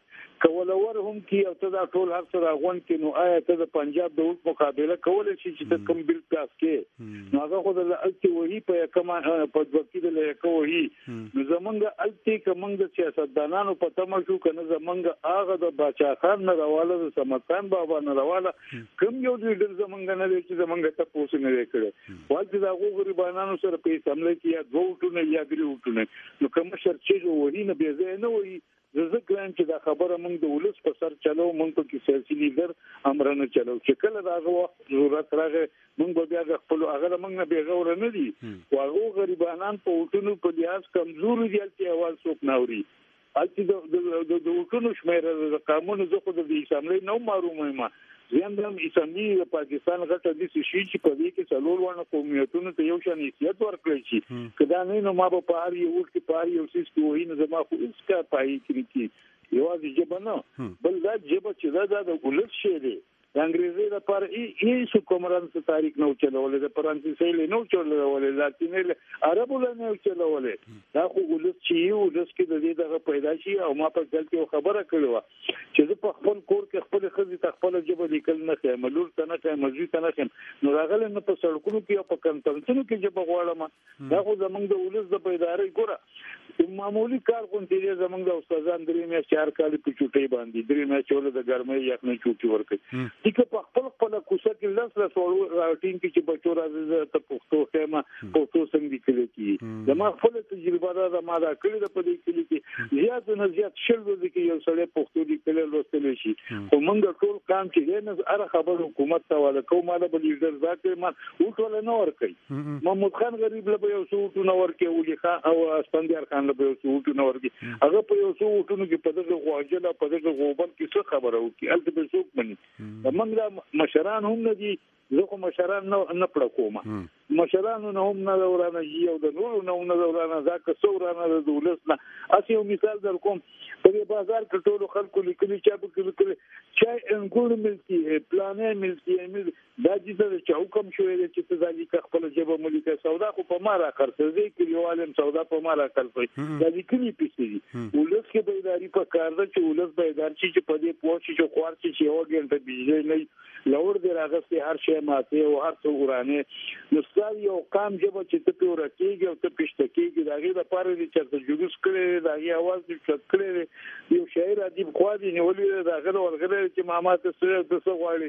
[SPEAKER 3] کولور هم کی او ته دا ټول هر څه راغون کې نو آیا ته د پنجاب د وټ مقابله کول شي چې د کم بل پاس کې نو هغه خو د التی وਹੀ په کما په وکیل له کوي نو زمونږ التی کومنګ د سیاستدانانو په تمه شو کنه زمونږ هغه د باچا خان نه راواله د سمتان بابا نه راواله کوم یو لیډر زمونږ نه دی چې زمونږ ته پوښتنه نه کړي والته دا غوغریبانانو سره په سملې کې یا دوه وټونه یا درې وټونه نو کوم شرط چې وਹੀ نه به نه وਹੀ زه ګران چې دا خبره موږ د ولس په سر چلو موږ په کې سیاسي لیډر امرنه چلو چې کله راغو ضرورت راغی موږ بیا خپل هغه موږ نه بیغور نه دي واغو غریبانان په وټونو په لیاس کمزوري دي چې اول څوک ناوري الته د وټونو شمیر د قانون زه خو د اسمبلی نو معلومه ما زم اسمبلی د پاکستان غټه د شي چې په دې کې څلور ونه قومیتونو ته یو شان حیثیت ورکړي شي کدا نه نو ما په پاره یو وټ کې پاره یو سیس کوی نه زما خو هیڅ کا پای کړی یو از جبنه بل دا جب چې دا د ولس شي دی د انګریزي لپاره هیڅ کومران څه تاریخ نه چلولې د فرانسوي له نو چلولې لاتیني عربو له نو چلولې دا خو ولس چې یو ولس کې د دې دغه پیدا شي او ما په ځل کې خبره کړو چې زه په خپل کور کې خپل خزي تخپل جبه لیکل نه کوم ملور ته نه کوم مزي ته نه کوم نو راغله نه په سړکونو کې او په کنټرنسونو کې جبه غواړم دا خو زمونږ د ولس د پیداري ګوره معمولی کار کوم چې زمونږ د استادان درې مې 4 کال په چوټي باندې درې مې چول د ګرمۍ یخ نه چوټي ورکړي چې په خپل کوڅه کې لاس راټین کې چې بچو راځي ته پښتو خېما پښتو څنګه کېږي کی زما خپل تجربه دا ما دا کړی د پدې کې زیات نه زیات شل ورځې کې یو سړی پښتو لیکل لوستل شي خو موږ ټول کام چې نه اره خبر حکومت ته ولا کومه د لیډر ذات ما وټول نه ور کوي محمود خان غریب له یو څو وټو نه ور کوي ولي خان او اسفندیار خان له یو څو وټو نه ور کوي هغه په یو څو وټو کې په دغه غواجله په دغه غوبل کې څه خبره وکي الته به څوک مني موږ مشران هم نه دي زه خو مشران نه پړ کوم مشران نه هم نه ورانه یو د نور نه ورانه ځکه څورانه د دولت نه اسی یو مثال در کوم په بازار کې ټول خلکو لیکلي چې په چای انګور ملکی پلانې ملکی دا چې حکم شوی دی چې ځکه خپل جبه ملکه سودا خو په مارا خرڅوي کې یوالم سودا په مارا خرڅوي دا لیکلي پیسې ولس کې بیداری په کار ده چې ولس بیدار شي چې په دې پوه شي چې خوار شي یو غنټه بجلی نه لور دی راغستې هر شی ماته او هر څو ورانه نو ستاسو یو قام جبه چې ته پیور کېږي او ته پښته کېږي داغه د پاره دي چې جلوس کړي داغه आवाज دې چت کړي یو شاعر ادیب خو دې نیولې داغه ورغله چې ماما ته سره د څه غواړي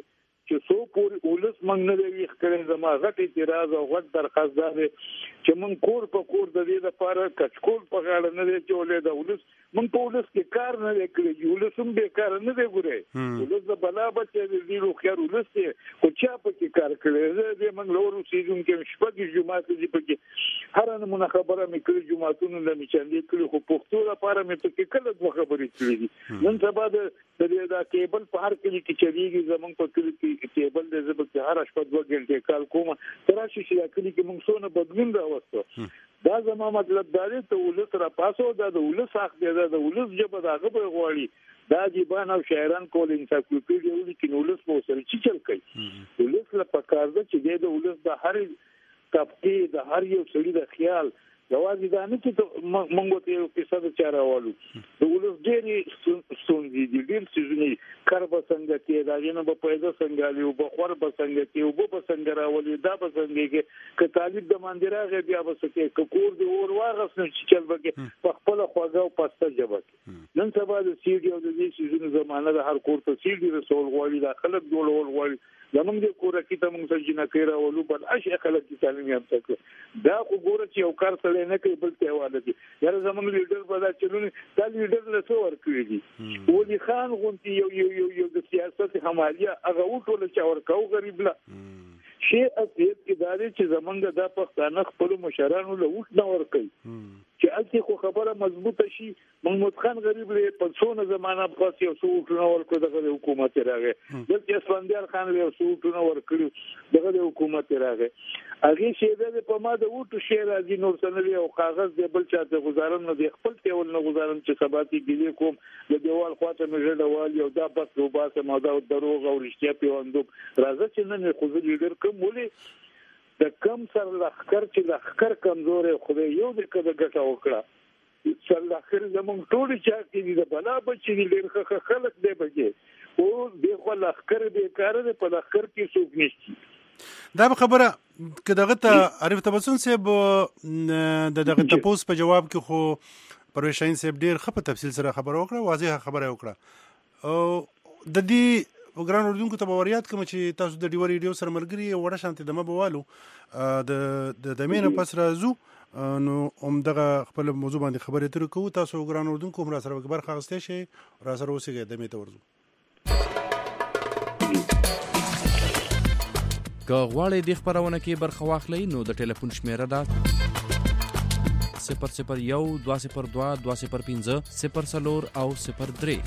[SPEAKER 3] چې سو پور ولس موږ نه دی ښکړې زما غټ اعتراض او غټ درخواست ده چې موږ کور په کور د دې لپاره کچکول په غاړه نه دی چولې د ولس موږ په ولس کې کار نه کړی ولس هم به کار نه دی ګورې ولس د بلا بچي د ډیرو خیر ولس ته خو چا په کې کار کړی زه موږ لورو سیزون کې شپږ جمعات دي په کې هر نه خبره مې کړې جمعاتونو نه مې چندې کړې خو پښتو لپاره مې په کې کله دوه خبرې کړې دي نن سبا د کیبل په هر کلی کې چلیږي زمونږ په کلی کې کیبل د زبر کې هر شپه 2 غنټې کال کوم تراشي چې کلی کې موږ څونه بدلون راوستو دا زما مطلب دا دی ته ولس را پاسو دا د ولس حق دی دا د ولس جبه دا غو غواړي دا دیبان او شاعران کول انسایکلوپیډیا ولیکي نو ولس مو سره چی چل کوي ولس له پکار ده چې د ولس د هر طبقه د هر یو سړي د خیال جوازي دا نه چې مونږ ته یو پیسه د چارهوالو د ولس ډېری ستونزې دي ډېر څه کار به څنګه کې دا نه به پیدا څنګه لري او بخور به څنګه کې او به څنګه راولي دا به څنګه کې ک طالب د مندراغه بیا به څه کې کور دی اور واغس نه چې چل بګي په خپل خواږه او پسته جواب نن سبا د سیډي او د دې سيزونو زمانه د هر کور ته سیډي رسول غواړي دا خلک جوړول غواړي زمونږ د کور کې ته موږ څنګه نه کېراولو بل اشي خلک چې تعلیم یافته کړ دا خو ګوره چې یو کار سره نه کوي بل ته واده دي یاره زمونږ لیډر په دا چلونه دا لیډر له څو ورکړي دي ولي خان غونتی یو د سیاست حمایه هغه وټول چې ورکاو غریب لا شي اصلیت کې دا دی چې زمونږ د پښتانه خپل مشرانو له وټ نه ورکړي چې اته خو خبره مضبوطه شي محمود خان غریب له پنځونه زمانہ پس یو څوټونه ورکړ دغه حکومت راغی دلته اسفندیار خان له څوټونه ورکړ دغه حکومت راغی هغه شی د په ما د وټو شی راځي نور سنوي او کاغذ دی بل چاته گزارم نه دی خپل ټیول نه گزارم چې سباتي ګلی کوم د دیوال خواته مې جوړوال یو دا بس روباسه ماده دروغ او رښتیا پیوندو راځي چې نه خو لیډر کوم ولي د کم سر لخر چې لخر کمزورې خو یو د کده ګټه وکړه سر لخر زمونږ ټول چا کې دي د بلا بچي دي ډېر خلک دی بګي او د خو لخر به کار دی په لخر کې څوک نشي
[SPEAKER 2] دا خبره کداغه ته عارف تبسم صاحب دغه تپوس په جواب کې خو پرویز شاهین صاحب ډېر خپه تفصیل سره خبره وکړه واضح خبره وکړه او د دې وګران اردوونکو ته باوریات کوم چې تاسو د ډیو ریډیو سره ملګری وړه شانتي دمه بوالو د مینه پس راځو نو دغه خپل موضوع باندې خبرې تر کوو تاسو وګران اردوونکو هم را سره برخه اخستې شي را سره اوسېږئ دمه ته ورځو
[SPEAKER 7] که غواړئ د خبرونه کې برخه واخلئ نو د ټلیفون شمیره ده 001 202 205 0 او 03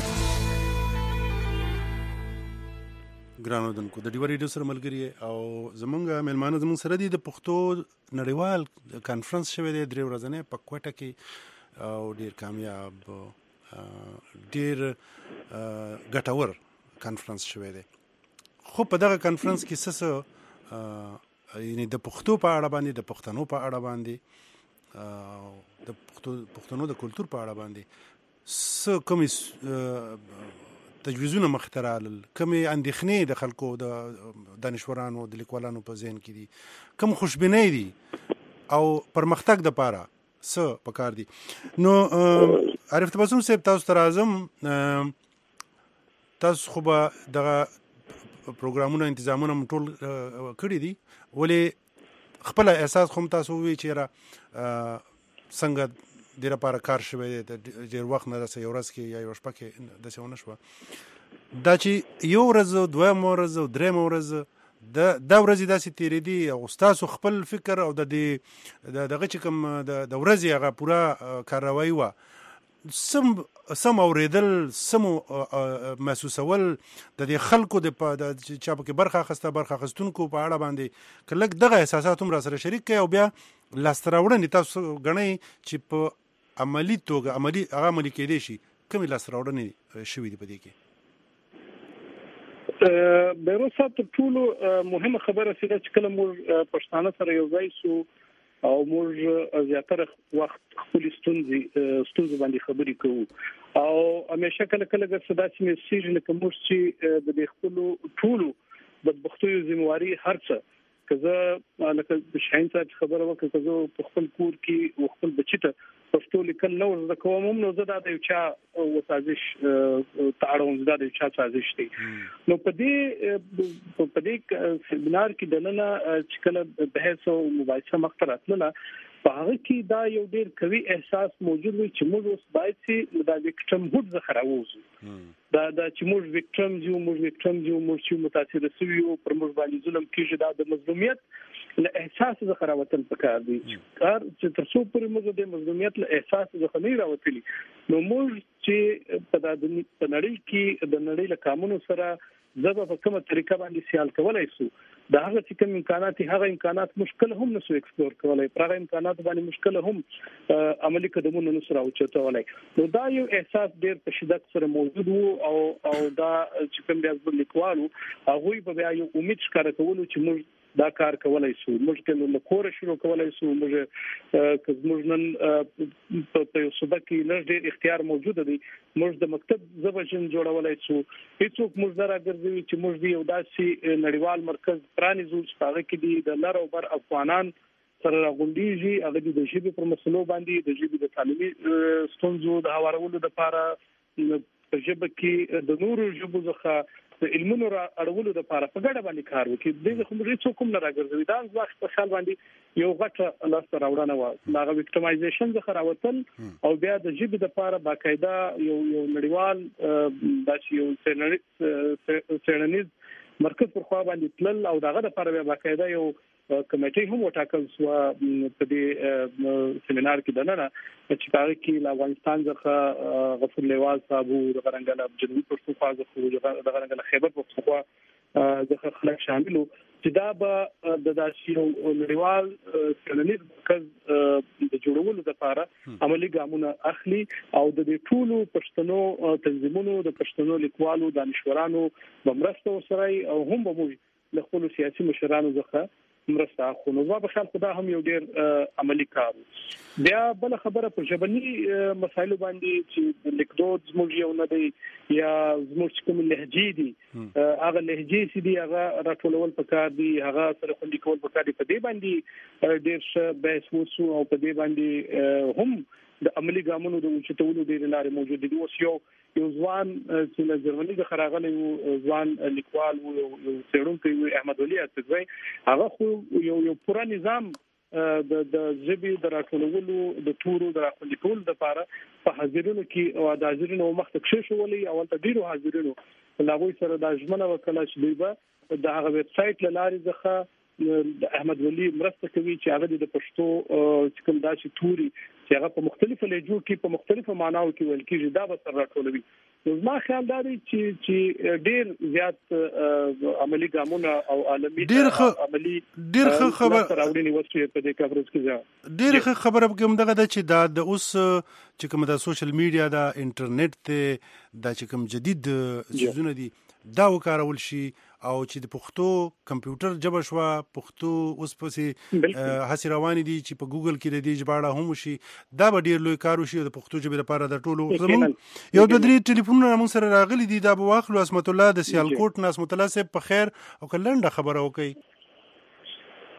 [SPEAKER 2] ګرانو دنکو د ډیو ریډیو سره ملګری او زمونږ ملمانه زمونږ سره دي د پښتو نړیوال کانفرنس شوی دی 3 ورځې په کوټه کې او ډیر کامیاب ډیر ګټور کانفرنس شوی دی خو په دغه کانفرنس کې څه یعنی د پښتو په اړه باندې د پښتنو په اړه باندې د پښتنو د کلچر په اړه باندې څه کومې تجویزونه مخترال کمی اندېښنې د خلکو د دانشورانو د لیکوالانو په ذهن کې دي کوم خوشبینۍ دي او پرمختګ د پاره څه پکار دي نو عارف تبسم صاحب تاسو تر اعظم تاسو خو به دغه پروګرامونه تنظیمونه ټول کړی دي ولې خپل احساس خو تاسو وی چیرې څنګه ډیره لپاره کار شوی دی ډیر وخت نه رسې یو ورځ کې یا یو شپه کې د څه ونه شوه دا چې یو ورځ دویم ورځ او دریم ورځ دا ورځې داسې تیرې دي او ستاسو خپل فکر او د دغه چې کوم د ورځې هغه پوره کاروایی وه سم اوریدل سم محسوسول د دې خلکو د چا پکې برخه اخیسته برخه اخیستونکو په اړه باندې که لږ دغه احساسات هم را سره شریک کړئ او بیا لاسته راوړنې تاسو ګڼئ چې په عملي توګه هغه عملي کېدی شي کومې لاسته راوړنې شوي دي په دې کې
[SPEAKER 4] بیروز صاحب تر ټولو مهمه خبره چې کله موږ پښتانه سره یو ځای سو او موږ زیاتره وخت خپل ستونزې باندې خبرې کوو او همیشه کله کله د صداسي میسیج لکه موږ چې د خپل ټولو بدبختیو ذمہواری هرڅه کزه لکه شاین صاحب خبره وکړه کزه په خپل کور کې خپل بچی ته پښتو لیکل نو زده کوم نو زه دا د چا سازش تعاون زده د چا سازش دی نو په دې سیمینار کې دننه چې کله بحث او مباحثه مختلفه په هغه کې دا یو ډېر قوي احساس موجود وي چې موږ اوس باید چې د وکټم هوډ څخه راوځو دا چې موږ وکټم چې متاثر شوي او پر موږ باندې ظلم کیږي دا د مظلومیت له احساس څخه راوتل پکار دي کار چې تر څو پر موږ د مظلومیت له احساس څخه نه راوتلی نو موږ چې په نړۍ کې د نړۍ له قانونو سره زبا په کومه طریقه باندې سیال کولای شو دا هغه چې کوم امکانات هغه امکانات مشکل هم نسو ایکسپلور کولای پر هغه امکانات باندې مشکل هم عملی قدمونه نسو راوچتولای نو دا یو احساس ډېر په شدت سره موجود وو او دا چې کوم د لیکوالو هغه په بیا یو امید ښکاره کولو چې موږ دا کار کولای شو موږ کله له کور شروع کولای شو موږ نن په یو صوبه کې نه ډېر اختیار موجود دی موږ د مکتب زبجن جوړولای شو هیڅوک موږ راګرځوي چې موږ دی یو داسې نړیوال مرکز پرانیزو چې هغه کې دی د لر او بر افغانان سره راغونډيږي هغه د ژبې پر مسلو باندې د ژبې د تعلیمي ستونزو د هوارولو لپاره په ژبه کې د نورو ژبو څخه د علمونو را اړولو لپاره په ګډه باندې کار وکړي دغه خبرې څوک هم نه راګرځوي دا ځکه په خیال باندې یو غټه لاس راوړنه و دا وکټمایزیشن څخه راوتل او بیا د ژبې لپاره باقاعده یو نړیوال داسې یو څېړنیز مرکز پر خوا باندې تلل او دغه لپاره بیا باقاعده یو کمیټه هم وټاکل شو په دې سیمینار کې دننه چې هغه کې افغانستان څخه غفور لیوال صاحب د غرنګل جنوبي پښتونخوا څخه د غرنګل خیبر پښتونخوا څخه خلک شامل وو چې دا به د داسې یو نړیوال څېړنیز مرکز د جوړولو لپاره عملی ګامونه اخلي او د دې ټولو پښتنو تنظیمونو د پښتنو لیکوالو دانشورانو بمرسته سره او هم به موږ له خپل سیاسي مشرانو څخه مرسته خو نو په خیال خدا هم یو ډېر عملی کار بیا بل خبره پر ژبني مسایلو باندې چې لیکدود زموږ یو نه دی یا زموږ کوم لهجې دي هغه لهجې چې دی هغه راټولول پکار دي هغه سره خوندي کول پکار دي په دې باندې ډېر څه بحث وشو او په دې باندې هم د عملی ګامونو د اوچتولو ډېر لارې موجود دي اوس یو ځوان چې له جرمني د خراغلي ځوان لیکوال او څېړونکی احمد ولي اڅګوي هغه خو یو پورا نظام د ژبې د راټولولو د تورو د راټولولو لپاره په حاضرینو کې او د حاضرینو مخته کې شولې او ته ډیرو حاضرینو لاغوي سره د ژمنه وکړه چې دوی به د هغه ویب سټ لارې ځخه د احمد ولی مرسته کوي چې هغه د پښتو چې کوم داسې توري چې هغه په مختلفو لهجو کې په مختلفو معناو کې ویل کېږي دا به سره راټولوي زما خیال دا دی چې ډېر زیات عملی ګامونه او عالمي عملی ډېر خبره راوړنی وسوي په دې کورس کې
[SPEAKER 2] ډېر خبره کوم دغه چې دا د اوس چې کوم د سوشل میډیا د انټرنیټ ته د چې کوم جدید چیزونه دي دا وکارول شي او چې د پښتو کمپیوټر ژبه شو پښتو اوس پسې هڅې روانې دي چې په ګوګل کې د دې ژباړه هم شي دا به ډېر لوی کار وشي د پښتو ژبې لپاره د ټولو زموږ یو د درې ټلیفونونه موږ سره راغلي دي دا به واخلو اسمت الله د سیالکوټ نه اسمت الله صاحب په خیر او کلنډه خبره وکړي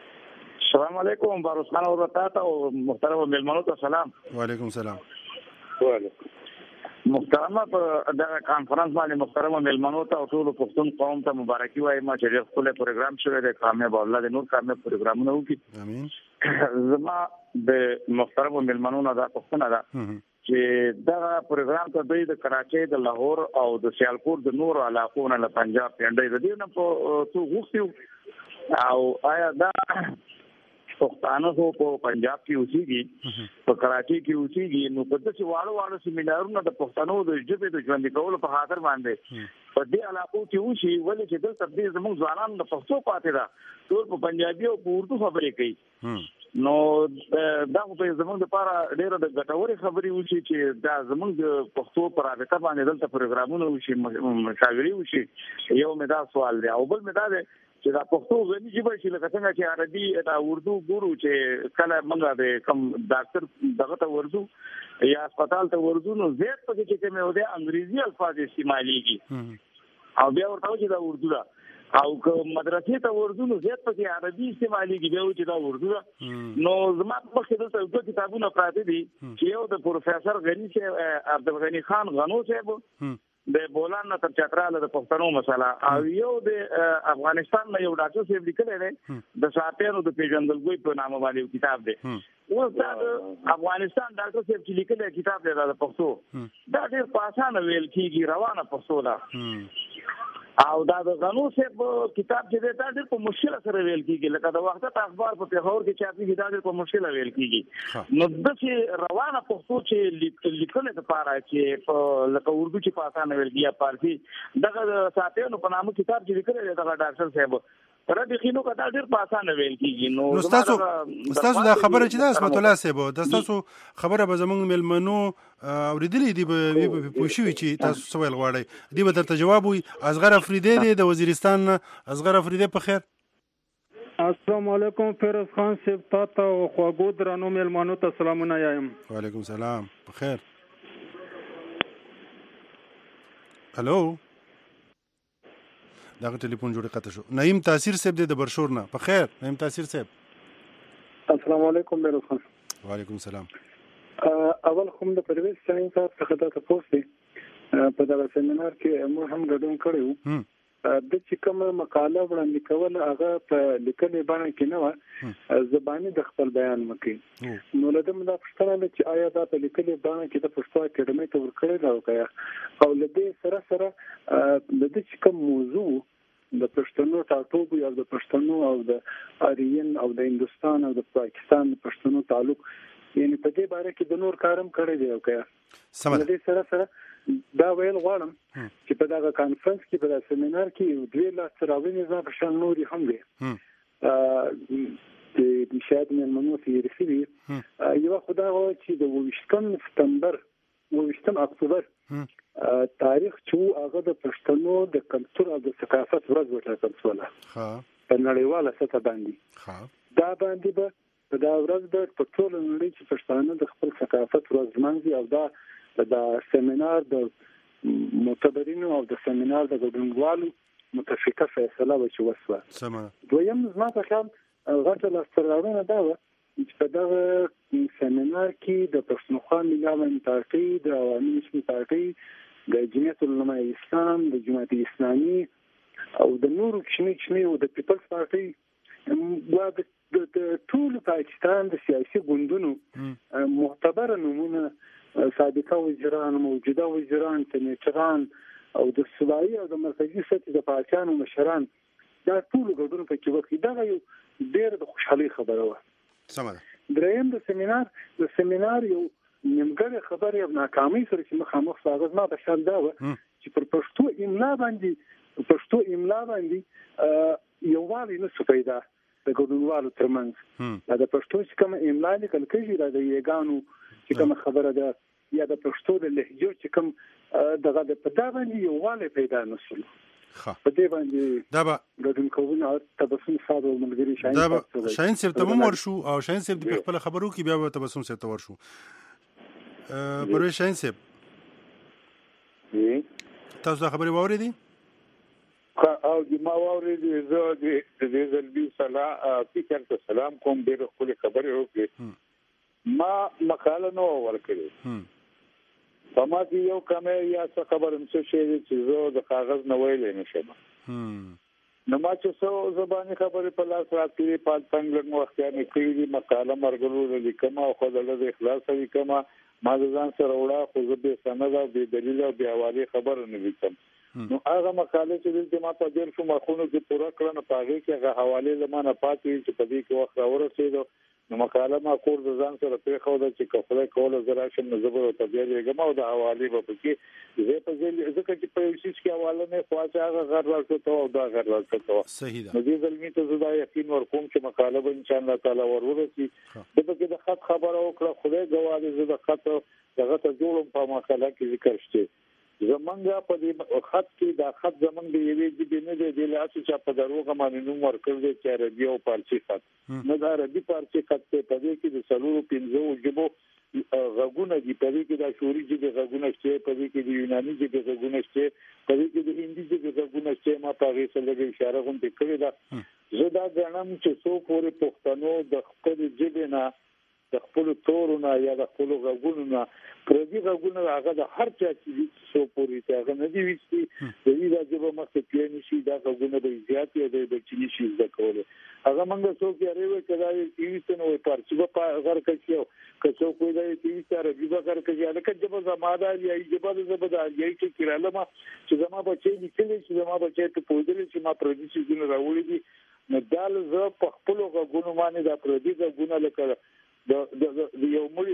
[SPEAKER 8] السلام علیکم باروس خان ورته او محترم ملمنو ته سلام
[SPEAKER 2] وعلیکم سلام
[SPEAKER 3] وعلیکم
[SPEAKER 8] محترمه په دا کانفرنس باندې محترمه ملمنو ته ټول پښتون قوم ته مبارکي وایم چې خپل پروګرام شوی دی کامیاب الله د نور کامیاب پروګرامونه وکړي
[SPEAKER 2] امين
[SPEAKER 8] زما د محترمه ملمنو نه دا پښتنه ده چې دا پروګرام ته د کراچۍ د لاهور او د سیالکوټ د نور علاقو نه له پنجاب پیندې د دې نه په تو غوښتیو او آیا دا پښتانه خو په پنجاب کې اوسېږي په کراچۍ کې اوسېږي نو په داسې واړو سیمینارونو د پښتنو د ژبې د ژوندي کولو په خاطر باندې په دې علاقو کې وشي ولې چې دلته د زموږ ځوانان د پښتو پاتې ده ټول په پنجابي او په اردو خبرې کوي نو دا په زموږ لپاره ډېر د ګټورې خبرې وشي چې دا زموږ د پښتو پر رابطه باندې دلته پروګرامونه وشي مشاورې وشي یو مې دا سوال دی او بل مې دا دی چې دا پښتو غني ژبه چې لکه څنګه چې عربي دا اردو ګورو چې کله موږ د کم ډاکټر دغه ته ورزو یا هسپتال ته ورزو نو زیات پکې چې کومه و دي انګریزي الفاظ استعماليږي او بیا ورته چې دا اردو دا او که مدرسې ته ورځو نو زیات پکې عربي استعمالېږي بیا چې دا اردو نو زما په مخکې دلته دوه کتابونه پراته دي چې یو د پروفیسور غني صاحب عبدالغني خان غنو صاحب د بولان تر چتراله د پښتنو مسله او یو د افغانستان نه یو ډاکټر صاحب لیکلی دی د ساپیانو د پیژندګلوۍ په نامه باندې یو کتاب دی اوس دا د افغانستان ډاکټر صاحب چې لیکلی کتاب دی د پښتو دا ډېر په اسانه ویل کېږي روانه پښتو ده او دا د غنو صاحب کتاب چې دی دا ډېر په مشکله سره ویل کېږي لکه د وحدت اخبار په پېښور کې چاپېږي دا ډېر په مشکله ویل کېږي نو داسې روانه پښتو چې لیکلو دپاره چې په لکه اردو چې په اسانه ویل کېږي یا فارسي دغه د ساپیانو په نامه کتاب چې لیکلی دی دغه ډاکټر صاحب رابطینو کا دا ډېر په اسانه ویل کېږي نو
[SPEAKER 2] تاسو دا خبره چې دا اسمت الله صاحب دا تاسو خبره به زمونږ ملمنو اوریدلې دی به پوښوي چې تاسو سوال غواړئ دی به درته جواب وي اصغر افریدی دی د وزیرستان اصغر افریدی په خیر
[SPEAKER 9] السلام علیکم فیروز خان صاحب تاسو خواږو درنو ملمنو ته سلامونه وایم
[SPEAKER 2] وعلیکم سلام په خیر الو دغه ټلیفون جوړه قطع شو نعیم تاثیر صاحب د برشور نه په خیر نعیم تاثیر صاحب
[SPEAKER 4] السلام علیکم بیروز خان
[SPEAKER 2] وعلیکم السلام
[SPEAKER 4] اول کوم د پرویز څنګه تاسو څخه تاسو پوښتنه په دا سیمینار کې موږ هم ګډون کړو د چې کوم مقاله وړاندې کول هغه په لیکلي بڼه کې نه و زبانی د خپل بیان مکې نو لدم دا پښتنه چې آیا دا په لیکلي بڼه کې د پښتو اکیډمي ته ورکړی دا وکړه او لدې سره د دې چې کوم موضوع د پښتنو ټاټوبو یا د پښتنو او د آریین او د هندستان او د پاکستان د پښتنو تعلق یعنی په دې باره کې د نور کارم کړی دی او کې دې سره دا ویل غواړم چې په دغه کانفرنس کې په دغه سیمینار کې دوی لا سراوینې ځان په شان نوري هم دي د شاید مېلمنو چې رسېږي یو خدای و چې د 28 سپتمبر 28 اکتوبر تاریخ چې هغه د پښتنو د کلتور او د ثقافت ورځ وټاکل شوه په نړیواله سطح باندې دا باندې به په دا ورځ په ټول نړۍ کې پښتانه د خپل ثقافت ورځ لمانځي او دا سیمینار د معتبرینو او د سیمینار د ګډونوالو متفقه فیصله وشوه دویم زما په خیال غټه لاسته دا و چې په دغه سیمینار کې د پښتونخوا ملي عوامي پارټۍ د عوامي نشمي پارټۍ د جمعیت العلماء اسلام د جماعت اسلامي او د نورو کشمي او د پیپلز پارټۍ د ټول پاکستان د سیاسي ګوندونو معتبر نمونه سابقه وزیران موجوده وزیران سېنیټران او د صوبایي او د مرکزي سطحې د پاچانو مشران دا ټول ګډون پکې وکړي دا یو ډېر د خوشحالي خبره وه دریم د سیمینار یو نیمګړی خبر یو ناکامۍ سره چې مخامخ ساغز ما په شان دا وه چې پر پښتو املا باندې یووالی نشو پیدا د ګډونوالو ترمنځ د پښتو چې کوم املا لیکل کېږي دا د یګانو چې کوم خبره ده یا د پښتو د لهجو چې کوم دغه د په دا باندې یووالی پیدا نشول په دې باندې
[SPEAKER 2] دا به
[SPEAKER 4] ګډون کوونه تبسم صاحب او ملګری
[SPEAKER 2] شاهین صاحب ته ورشو او شاهین صاحب د خپل خبرو کې بیا به تبسم صاحب ته ورشو پروي شاهین صاحب تاسو دا خبرې واورېدې
[SPEAKER 3] او د ما واورېدې زه د دې زلبي فکر ته سلام کوم ډېر خپل خبرې وکړې ما مقاله نو ورکړې په ما کې یو کمه یا څه خبرم څه شي چې زه د کاغذ نه ویلې نشم نو ما چې څو زبانی خبرې په لاس راکړې په څنګه لږ وخت یې کړې مقاله مرګلو لیکم او خو د اخلاص لیکم ما ځان سره وړه خو زه به سند او به دلیل او به حواله خبر نه لیکم نو هغه مقاله چې ما په ډېر څو مخونو کې پوره کړنه پاږي چې هغه حواله لمنه پاتې چې په دې کې وخت راورسېدو نو مقاله ما کور د ځان سره پرې خو د چې کفله کوله زرا شم زبر او تبیل یې او د حواله په کې زه په ځل ځکه چې په یو شي کې حواله نه خواځه هغه غیر راځته او دا غیر راځته
[SPEAKER 2] صحیح ده
[SPEAKER 3] نو دې ځلمی ته زدا یقین ورکوم چې مقاله به ان شاء الله تعالی ورورسي د په کې د خط خبره وکړه خدای ګواهی زه د خط دغه ته جوړم په مقاله کې ذکر شته زمونږ په دې خط کې دا خط زمونږ د یوې ژبې نه دی د لاسو چې په دروغه باندې نوم ورکړل دی چې عربي او فارسي خط نه دا عربي فارسي خط په دې کې د څلورو پنځو ژبو غږونه دي په دې کې د شوري ژبې غږونه شته په دې کې د یوناني ژبې غږونه شته په دې کې د هندي ژبې غږونه شته ما په هغه سره د اشاره هم وکړې ده زه دا غواړم چې څو پورې پښتنو د خپل ژبې نه د خپل تورونه یا د خپل غږونو نه پردي غږونه هغه د هر چا چې څو پورې ته هغه نه دی وستي د دې د ژبه مخه کې نشي دا غږونه به زیات یا د چینی شي ځکول هغه موږ څو کې اړوي کړای چې څنګه وي پارچو په غر کې یو کڅو کوی دا چې سره ژبه کار کوي الکه ژبه زماده یا ژبه زبده یا چې کړه ما چې زما بچي لیکلي چې زما بچي ته پوهېدل چې ما پردي څه راوړي دي نو دال زه په خپل غږونو باندې دا پردي غږونه لکه د یو مړي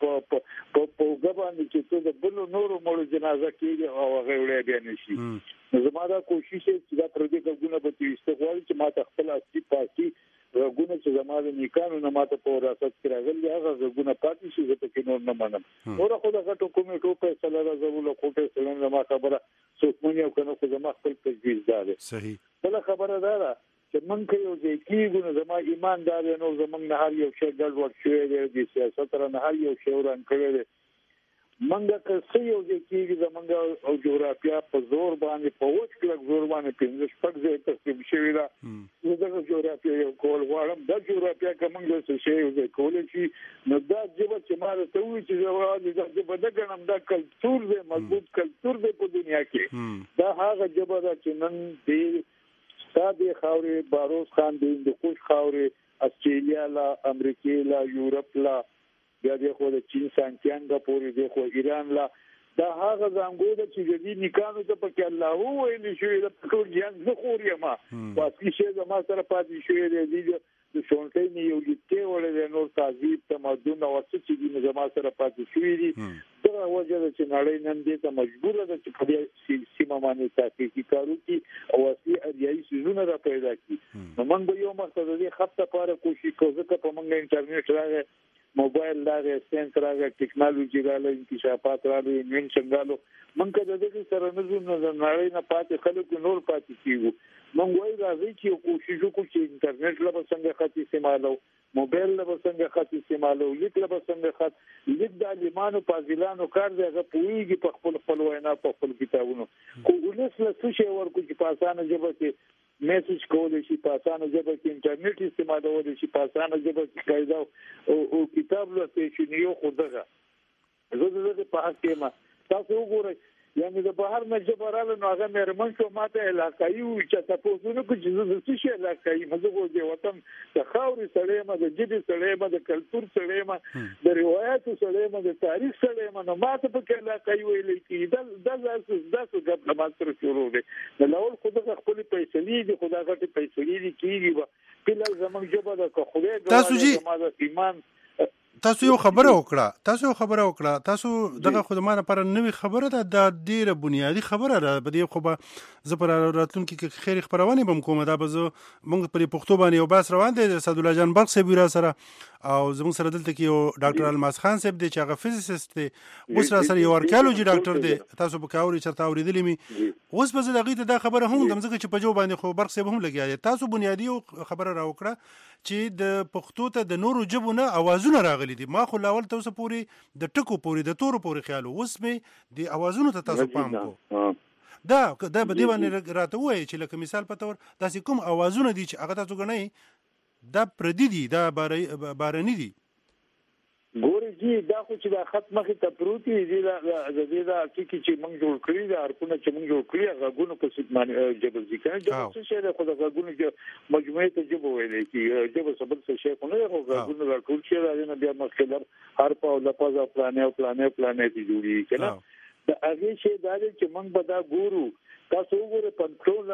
[SPEAKER 3] په غوښبان چې څه د بل نورو مړو جنازه کېږي او هغه وړي بیا نشي نو زما دا کوشش چې دا پردي غږونه به استغوال چې ما ته خپل اصلي پاتې غږونه چې زما د نیکانو نه ماته په وراثت کې راغلي هغه غږونه پاتې شي زه پکې نور نه منم نور خو دا غټو کمیټو په سره راځول خو په سره نه ما خبره څوک مونږ یو کنه خو زما خپل تجویز ده صحیح بل خبره ده چې من کې یو ځای کېږو زما ایماندار نو زمونږ نه هر یو شی ګډوډ شوی دی د سیاست را نه هر یو شی وران کړی دی منګه که څه یو ځای کېږي زمونږ او جغرافیا په زور باندې په وچ کلک زور باندې پنځه شپږ ځای تقسیم شوی ده نو دغه جغرافیا یو کول غواړم دا جغرافیا که موږ څه شی یو ځای کولی شي نو دا ژبه چې ما ته وایي چې زه دا ژبه نه ګڼم دا کلتور دی مضبوط کلتور دی په دنیا کې دا هغه ژبه ده چې نن دی ساده خاورې باروس خان د هندوکش خاورې استرالیا لا امریکا لا یورپ لا بیا د خو د چین سانتیانګ پورې د خو ایران لا دا هغه زنګو د چې د نیکانو ته پکې الله وایي شوی د ټول ځان زه خوري ما پاتې شه زما سره پاتې شوی دی د شونټې نه یو لیکته ولې نور تهذیب تمدن او څه چې د زما سره پاتې شوی دي دا وجه ده چې نړۍ نن دې ته مجبوره ده چې په دې سیمه باندې تحقیقي کارو کې او اصلي اړیاي سيزونه را پیدا کړي نو موږ یو مقصد دې خپله لپاره کوشش کوو چې په موږ انټرنیټ راغی موبایل راغی ساينس راغی ټیکنالوژي راغی انکشافات راغی نن څنګه موږ د دې سره نه نړۍ نه پاتې خلکو نور پاتې کیږو موږ وایي راځي چې کوشش وکړو چې انټرنیټ له څنګه خاطی استعمالو موبایل له څنګه خاطی استعمالو لیک له څنګه خاط لیک د لیمانو فاضلانو کار دی هغه پوېږي په خپل وینا په خپل کتابونو خو ولس له څه شي ورکو چې په اسانه ژبه کې میسج کولای شي په اسانه ژبه کې انټرنیټ استعمالول شي په اسانه ژبه کې قاعده او کتاب لوستل شي نو خو دغه زه په حق کې ما تاسو وګورئ یعنی د بهر نه جبراله نو هغه مېرمن شو ماته علاقایي و چې تاسو نو کوم چې څه شي علاقایي مزه د وطن د خاوري سړی ما د جدي سړی ما د کلتور سړی ما د روایت سړی ما د تاریخ سړی ما نو ماته په کې علاقایي ویل کی دا څه د ماستر شروع دی د لول خدای خپل پیسې دي خدای غټي پیسې دي کیږي په زمونږ جبه د خدای د ایمان
[SPEAKER 2] تاسو یو خبره وکړه تاسو دغه خدمانه پر نوې خبره ده د ډیره بنیادی خبره ده په دې خو به زه پر راتلونکي کې خیر خبرونه بم کوم دا به موږ پر پښتو باندې یو بحث روان دی د سعد الله جان برق صاحب را سره او زموږ سره دلته کې یو ډاکټر الماس خان صاحب دی چې هغه فزیسست دی اوس را سره یو ارکیولوژي ډاکټر دی تاسو په کاوري چرته اوریدلې می اوس به زه دغه دا خبره هم د مزګه چې په جو باندې خو برق صاحب هم لګیا دی تاسو بنیادی خبره را وکړه چې د پښتو ته د نورو ژبونو اوازونه راغلي دي ما خو لاول تاسو پوری د ټکو پوری د تورو پوری خیال اوس مې د اوازونو ته تاسو پام کو دا به دی باندې راته وایي چې لکه مثال په تور داسې کوم اوازونه دي چې هغه تاسو غنئ دا پردي دي دا بارني دي
[SPEAKER 3] ګوري جی دا خو چې دا خط مخې ته پروتي دي دا چې موږ جوړ کړی دا ارکونه چې موږ جوړ کړی هغه غونو په سیمه جبل ځکه چې څه شی خو دا غونو چې مجموعه ته جبو ویلې چې جبل سبب څه شی خو نه هغه غونو راټول شي راځي بیا مخکې هر په لپاره پلانې دي جوړي کنه دا هغه شی دا چې موږ به دا ګورو تاسو وګورئ په ټول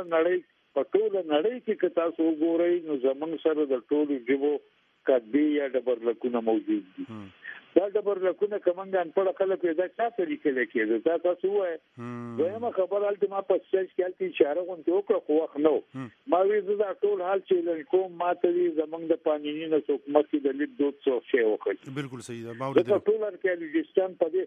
[SPEAKER 3] نړۍ کې تاسو وګورئ نو زمونږ سره د ټولو جبو کدی یا ډبرلکونه موجود دي دا ډبرلکونه کومنګ ان په خلک پیدا چا طریقې لیکي دا تاسو وایي زما خبر حالت ما په سچ کې الته اشاره کوم ته وکړه خو وخت نو ما وی دا ټول حال چې کوم ماته زمنګ د پانینی نه څوک مکه د لید دوت څو شی وکړي
[SPEAKER 2] بالکل صحیح دا باور
[SPEAKER 3] دا ټول ارکیالوجیستان په دې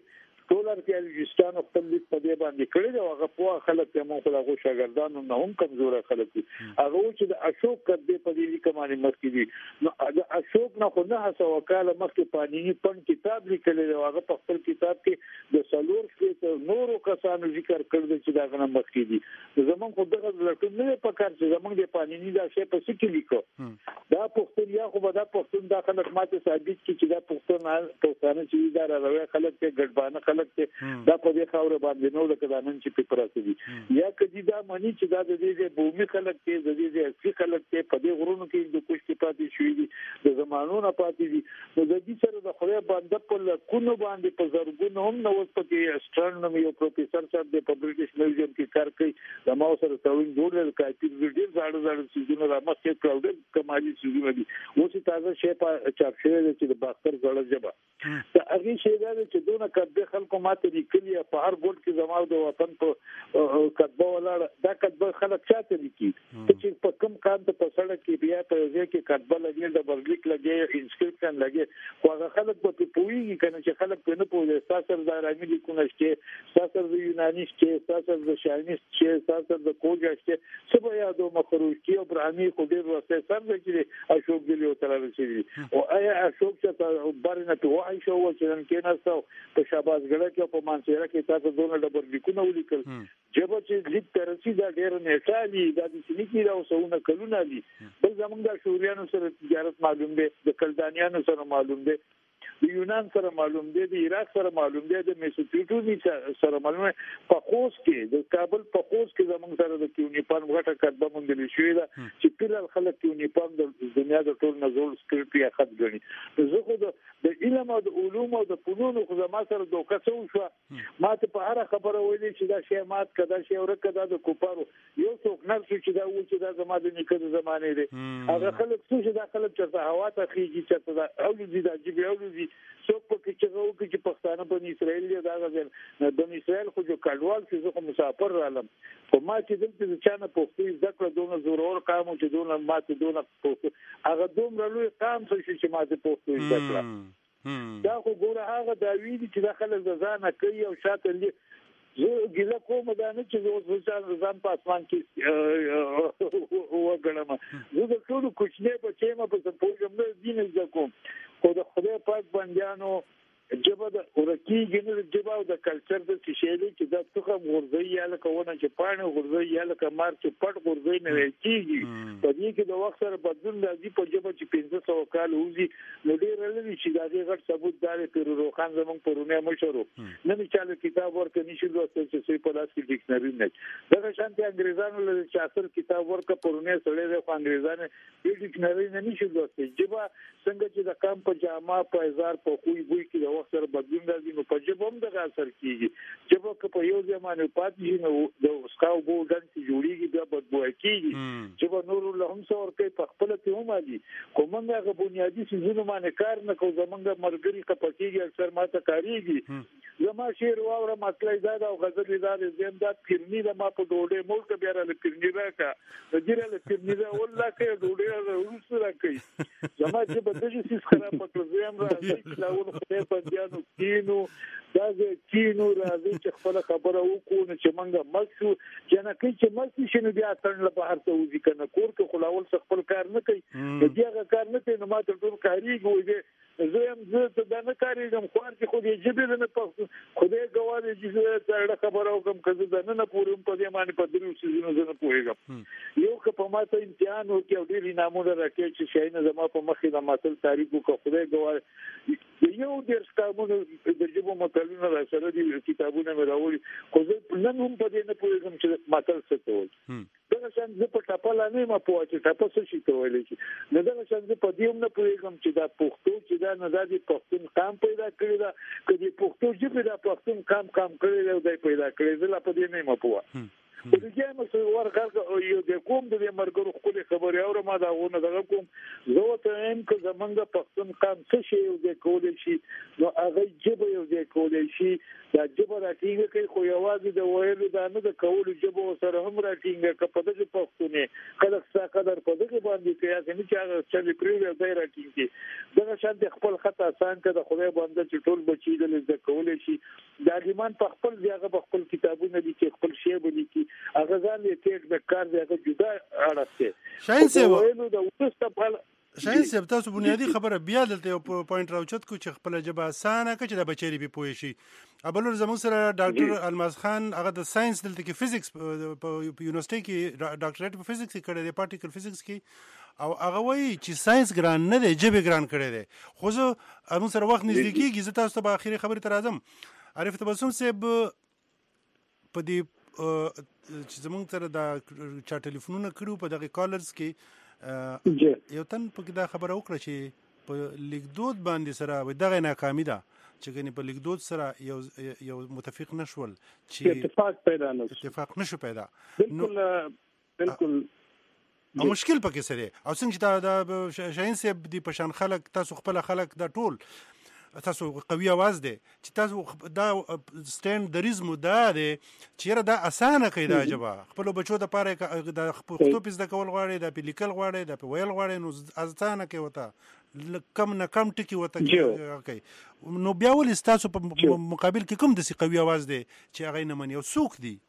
[SPEAKER 3] ټول ارکیالوجیستانو خپل لیک په دې باندې کړی دی. هغه په خلک ته مونږ له شاګردانو نه هم کمزور خلک دي. هغه چې د اشوک کده په دې لیک باندې مخکې دي، نو د اشوک نه خو نه هڅه وکاله مخکې پانینی پن کتاب لیکلی دی. هغه په خپل کتاب کې د سلور کې نورو کسانو ذکر کړی چې دا غنه مخکې دي. زمونږ خو دغه لټون نه پکار چې زمونږ د پانینی دا شی په څه کې لیکو. دا پښتون یا خو دا پښتون دا خلک ماته ثابت کی چې دا پښتون چې دا راوي خلک ته ګډبانه خلک ته دا په دې خاور باندې نو لکه دا نن چې پیپراته دي یا کدي دا مانی چې دا د دې بومي خلک ته د دې اصلي خلک ته په دې غرونو کې د کوشتي پاتې شوې دي، د زمانونو پاتې دي. نو د دې سره د خدای باندې په لکونو باندې په زرګونو هم نو پکې اسټرونومي او پروفیسور صاحب د پبلشن میوزیم کې کار کوي. د ما سره تاوین جوړل کاټي ډېر زړه سيزونه را مخکې کړل کمالي سيزونه دي. اوس تازه شی په چاپ شوی دی چې د باختر زړه جبا دا هغه شی دا چې دونه کډه خلکو ماته لیکلي په هر بورډ کې زموږ د وطن په کډه ولاړ دا کډه خلک چاته لیکي چې په کم کان ته په سړک کې بیا په ځای کې کډه لګي د برلیک لګي انسکرپشن لګي خو هغه خلک په پوېږي کنه چې خلک په نه پوهه ساسر د رامي لیکونه چې ساسر د یوناني چې ساسر د شاینیس چې ساسر د کوجا چې سبا یادو مخروشي او برهاني خو ډیر وسه سر چې اشوک دی او تر رسیدي او آیا اشوک چې بارنه په وای شو چې نن کې ناستو په شاباس غړ کې په مانسيره کې تاسو دونه ډبر لیکونه ولیکل جبه چې لیک ترسي دا ډیر نه دي دا د سنیکی دا اوسونه کلونه دي. بل زمونږ د شوریانو سره تجارت معلوم دی، د کلدانیانو سره معلوم دی، د یونان سره معلوم دی، د عراق سره معلوم دی، د میسوپوټامیا سره معلوم دی. په خوست کې د کابل په خوست کې زمونږ سره د یونیفارم غټه کډه مونږ شوې ده چې پیرل خلک یونیفارم د دنیا د ټول نزول سکرپټ یا خط غني. زه خو د علم او د علوم او د فنون خو زما سره دوکه څو شو ماته په هر خبره ویلي چې دا شی مات کدا شی ورکه دا د کوپارو یو څوک نه چې دا و چې دا زما د نیکه زمانه دی. هغه خلک څه چې دا خلک چې هوا ته خيږي چې دا اولوزي دا جيبي اولوزي څوک په کې چې وو چې پښتانه په اسرائیل دی دا غوښنه د اسرائیل خو جو کډوال چې زه مسافر رالم خو ما چې دلته چانه پښتو ذکر دونه ضرور قام چې دونه ماته دونه هغه دومره لوی قام چې ماته پښتو ذکر دا خو ګوره هغه دا ویلي چې داخله ځان کوي او شاته زه ګیله کوم دا نه چې ځان په اسمان کې وګڼم. زه د ټول کوچنی بچی ما په پوجم نه دین زده کوم خو د خدای پاک بندیانو جبه د ورکیږي نه جبه او د کلچر د شیلې چې د توخم غورځي یا لکهونه چې پانه غورځي یا لکه مار چې پټ غورځي نه کیږي. په دې کې د وخت سره بدلون راځي. په جبه چې 1500 کال وځي نو ډېر لري چې دا غټ ثبوت دار پیرو خان زمون پرونه مشرو نه می چاله کتاب ورکه نشي لوستل چې په لاس کې ډکشنری نه دا شانتي انګريزانو له چاثر کتاب ورکه پرونه سړی د انګريزانو د ډکشنری نه نشي لوستل. جبه څنګه چې د کام په جامه په هزار په خوې بوې کې وخت سره بدلون راځي نو په جبه هم دغه اثر کیږي. جبه که په یو ځمانه پاتې شي نو د اسکاو بوډن چې جوړیږي بیا بدبو کیږي. جبه نور له هم څور کوي په خپل ته هم دي کومه هغه بنیادی سيزونه باندې کار نه کوي. زمونږ مرګري کپکیږي اکثر ماته کاریږي. زما شعر واوره مطلب دا او غزل دار زندات پیرنی د ما په ډوډۍ مولک بیا له پیرنی راکا د ګیره له پیرنی دا والله کې ډوډۍ ورسره راکې زما چې په دې سیس خراب پکړ زم راځي لاول خدای په دیانو کینو دا کینو راځي چې خپل خبره وکړو چې منګه مخشو جنکه چې مخ شنو بیا تړل په هر څه وځي کنه کور کې خلاول خپل کار نه کوي د دې کار نه کوي نو ما ته ټول کاریږي زه هم زه ته نه کاریږم خو چې خو دې جبه نه پخ خدای ګواړي چې دا خبره وکم کزه دا نه پورم په دې باندې په درو سيزونو زه نه پوهیږم. یو که په ماته امتحان وکړ او ډېر نامونه راکې چې شي نه زما په مخې د ماتل تاریخ کو خدای ګواړي یو ډېر ستامونه د جبه متلونه را سره دي کتابونه مې راوړي خو زه نن هم په دې نه پوهیږم چې ماتل څه ته وایي. دا شان زه په ټاپل نه ما پوهه چې ټاپل څه شي ته ویل شي نه دا شان زه په دې هم نه پوهیږم چې دا پښتو چې دا نه د پښتون قام پیدا کړی دا کدي پښتو چې پیدا پښتون قام کړی دی پیدا کړی زه لا په دې نه ما پوهه د دې مسو ورغه یو د کوم د مرګرو خپل خبري او ما دا ونه دغه کوم زه ته هم که زمونږ پښتون قام څه شي یو د کول شي نو هغه جبه یو د کول شي دا جبه راټینګ کوي خو یوازې د ویلو دا نه د کول جبه سره هم راټینګ کپه د پښتونې کله څه قدر په دغه باندې کې هغه چې هغه چې پریوی دی راټینګ دغه شان د خپل خطا آسان کړه خدای باندې چې ټول بچی د کول شي د ایمان په خپل ځای په خپل کتابونه دي چې خپل شی بلی کی هغه ځان یې ټیک د کار دی هغه جدا اړه
[SPEAKER 2] شاین صاحب تاسو بنیادی خبره بیا دلته یو پوینټ راوچت کو چې خپل جبه اسانه کچ د بچری به پوي شي ابلور زموږ سره ډاکټر الماس خان هغه د ساينس دلته کې فزیکس په یونیورسيټي کې ډاکټریټ په فزیکس کې کړی دی پارټیکل فزیکس کې او هغه وایي چې ساينس ګران نه دی جبه ګران کړی دی خو زه موږ سره وخت نږدې کیږي زه تاسو ته په اخیری خبره تر راځم عارف تبسم صاحب په دې چې زموږ سره دا چا ټلیفونونه کړو په دغه کالرز کې یو تن په دا خبره وکړه چې په لیکدود باندې سره دغه ناکامي ده چې کني په لیکدود سره یو متفق نشول چې اتفاق نشو پیدا بالکل مشکل پکې سره او څنګه دا شاهین صاحب دی پشان خلک تاسو خپل خلک دا ټول تاسو قوي आवाज دي چې تاسو دا سټاند دریزمو دا دي چې دا اسانه کیدا جواب خپل بچو د پاره د خپل پیس د کول غواړي د لیکل غواړي د ویل غواړي نو اسانه کوي وته کم نه کم ټکی وته اوکي نو بیا ول تاسو په مقابل کې کوم د قوي आवाज دي چې هغه نه مني او سوق دي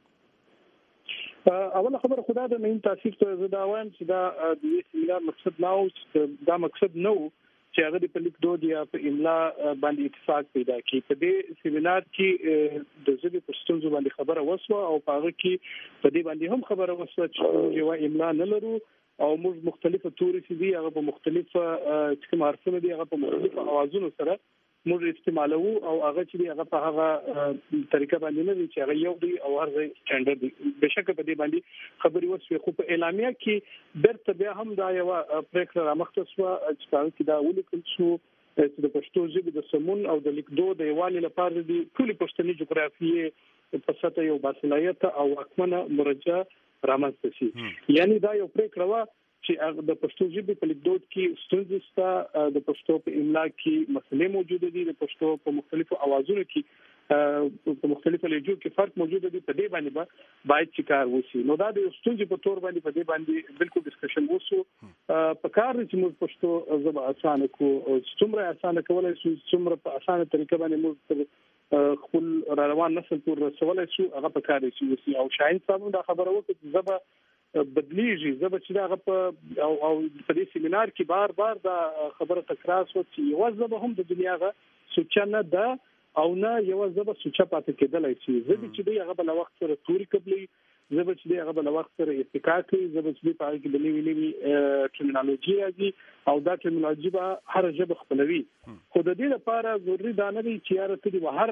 [SPEAKER 4] اوله خبره خدا د مين تاسیس ته زدا وایم چې دا د سیمینار مقصد نه او دا مقصد نه چې هغه د لیکدود یا په املا باندې اتفاق پیدا کړي په دې سیمینار کې د ژبې په ستونزو باندې خبره وسوه او په هغه کې په دې باندې هم خبره وسوه چې یو املا نه لرو او موږ مختلفه توري دي هغه په مختلفه کوم حرفونه دي هغه په مختلفه اوازونو سره موږ استعمالو او هغه چې هغه په هغه طریقه باندې نه دي چې هغه یو دی او هر ځای سټانډرډ دی بشکره په دې باندې خبري وسوي خو په اعلامیه کې درته بیا هم دا یو پریکړه رامخته شو چې هغه دا ولیکل شو چې د پښتو ژبې د سمون او د لیکدود د یوالي لپاره دي ټول پښتني جغرافیې په سطح یو باصلاحیت او حکمنه مرجع رامنځته شي یعنی دا یو پریکړه وا چې د پښتو ژبې په لیکدود کې ستونزې شته د پښتو په املا کې مسلې موجوده دي د پښتو په مختلفو اوازونو کې په مختلفو لهجو کې فرق موجود دي په دې باندې باید چې کار وشي نو دا د ستونزې په تور باندې په دې باندې بالکل ډسکشن وشو په کار چې موږ پښتو ژبه اسانه کو څومره اسانه کولای شو څومره په اسانه طریقه باندې موږ خپل روان نسل پور رسولای شو هغه په کار شي او شاهین صاحب دا خبره وکړه ژبه بدلیږي زه به چې دا په او په دې سیمینار کې بار بار دا خبره تکرار شو چې یو ځبه هم د دنیا غا سوچ نه ده او نه یو ځبه سوچ پاتې کېدلای شي زه چې دی هغه بل وخت سره توري قبلي زه به چې دی هغه بل وخت سره اتکا کوي زه به چې په هغه کې د نوې ټرمینالوژي راځي او دا ټرمینالوژي به هر ژبه خپلوي خو د دې لپاره ضروري دا نه دی چې یاره ته دی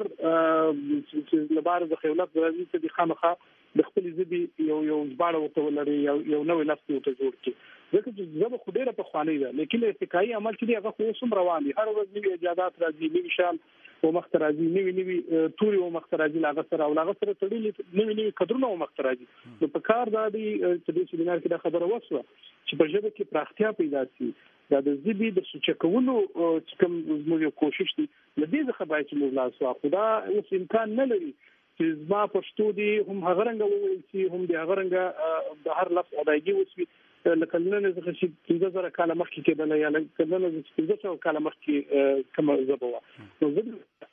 [SPEAKER 4] هر لپاره د خیالات راځي ته دی خامخا د خپل ژبې یو ځباړه وته ولري یو نوې لفظ ته جوړ کړي ځکه چې ژبه خو ډیره په خواني ده لیکن ارتقایي عمل چې هغه خو سم روان دي هر ورځ نوې ایجادات راځي نوې شال او مخترازي نوې توري او مخترازي لاغه سره او لاغه سره تړلې نوې قدرونه او مخترازي نو په کار دا دی چې د سیمینار کې دا خبره وسوه چې په ژبه کې پراختیا پیدا شي دا د ژبې د سوچ کولو چې کوم زموږ کوشش دي لدې ځخه باید چې موږ لاسو خدا اوس امکان نه لري چې زما پښتو دي هم هغه رنګ وویل شي هم د هغه رنګ د هر لفظ ادایګي وسوي لکه نن زه چې 3000 کال مخکې کېدل یا لکه نن چې 3000 کال مخکې کوم زبوا نو زه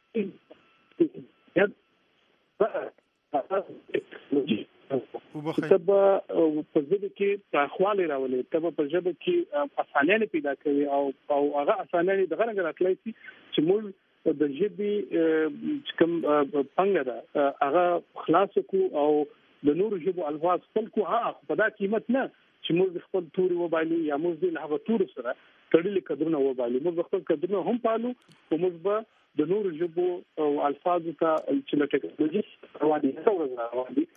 [SPEAKER 4] تبا په ژبه کې تخواله راولي تبا په ژبه کې اسانه پیدا کوي او هغه اسانه د غرنګ راتلای شي چې موږ د ژبې کوم څنګه ده هغه خلاص کو او د نور ژبو الفاظ خپل کو په دا قیمت نه چې موږ خپل توري وبایلو یا موږ د هغه تور سره تړلې قدرونه وبایلو موږ خپل قدرونه هم پالو او موږ به د نور ژبو او الفاظ ته چې له ټکنالوژي رواني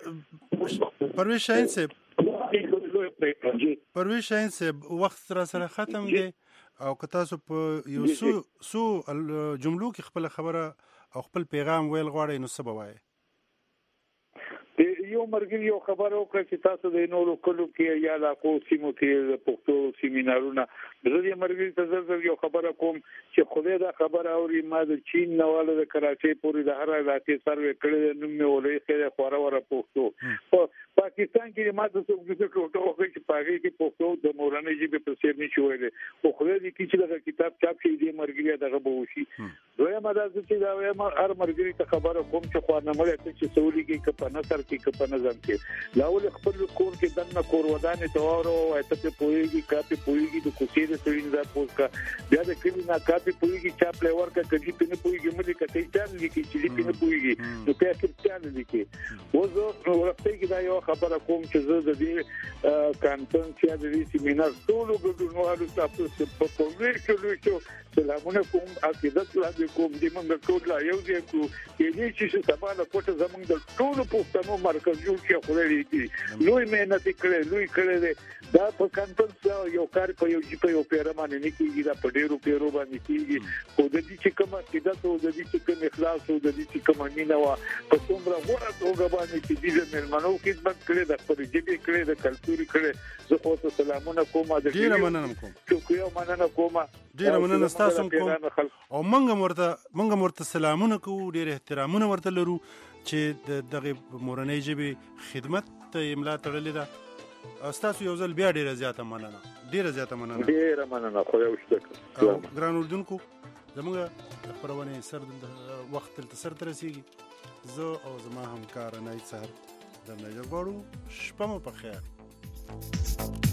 [SPEAKER 2] پرویز شاهین صاحب وخت را سره ختم دی او که تاسو په یو سو جملو کې خپل خبره او خپل پیغام ویل غواړئ نو څه به وایي
[SPEAKER 3] یو مرګ یو خبرو کړ چې تاسو د نورو کلو کې یا لا کو سیمو کې د پښتو سیمینارونه د دې مرګ ته زر یو خبره کوم چې خدای دا خبره اوري ما د چین نواله د کراچۍ پورې د هر علاقې سروې کړې نو مې ولې خیره خورا ور پښتو په پاکستان کې ما د څو د ټوټو کې پاګې کې پښتو د مورانه جيبه په سر نشي ویلې خو خدای دې کې چې دا کتاب چاپ شي دې مرګ دغه به وشي دوی ما دا چې دا وایم هر مرګ ته خبره کوم چې خو نه مړ چې سولې کې کپنه سر کې کپنه ځم کې لاول خپل کور کې دنه کور ودانې توارو ایته په پويږي کاپي پويږي د کوڅې د سړي ځا پوسکا بیا د کلی نه کاپي پويږي چاپ لور کا کدي په پويږي مې کته چان لیکي چې په پويږي نو په کې چان لیکي وځو ورته کې دا یو خبره کوم چې زه د دې کانفرنس یا د دې سیمینار ټول ګډونوالو تاسو په پولیس کې سلامونه کوم عقیدت لاندې کوم د موږ ټول لا یو ځای کو کې چې سبا د کوټه زمونږ د ټول پښتنو مرکز جوړ کړي خو لري لوی مهنت کړي دا په کانفرنس یو کار په یو جې په یو پیرمان نه کیږي دا په ډیرو پیرو باندې کیږي خو د دې چې کوم عقیدت او د دې چې کوم اخلاص او د دې چې کوم مینه وا په څومره غوړه توګه باندې چې دې مېلمنو خدمت کړي د خپل جبې کړي د کلتوري کړي زه خو ته سلامونه کوم د
[SPEAKER 2] ډیره مننه کوم
[SPEAKER 3] شکریه مننه کوم
[SPEAKER 2] ډیره مننه تاسو کوم او منګه مرته سلامونه کوو ډیر احترامونه ورته لرو چې دغه مورنۍ جبې خدمت ته املا تړلې ده تاسو یو ځل بیا ډیره زیاته مننه خو یو شته ګران اردوونکو زموږ خبرونه سر د وخت تل سر ترسيږي زه او زما همکار نه سهار د نه جوړو شپه مو په خیر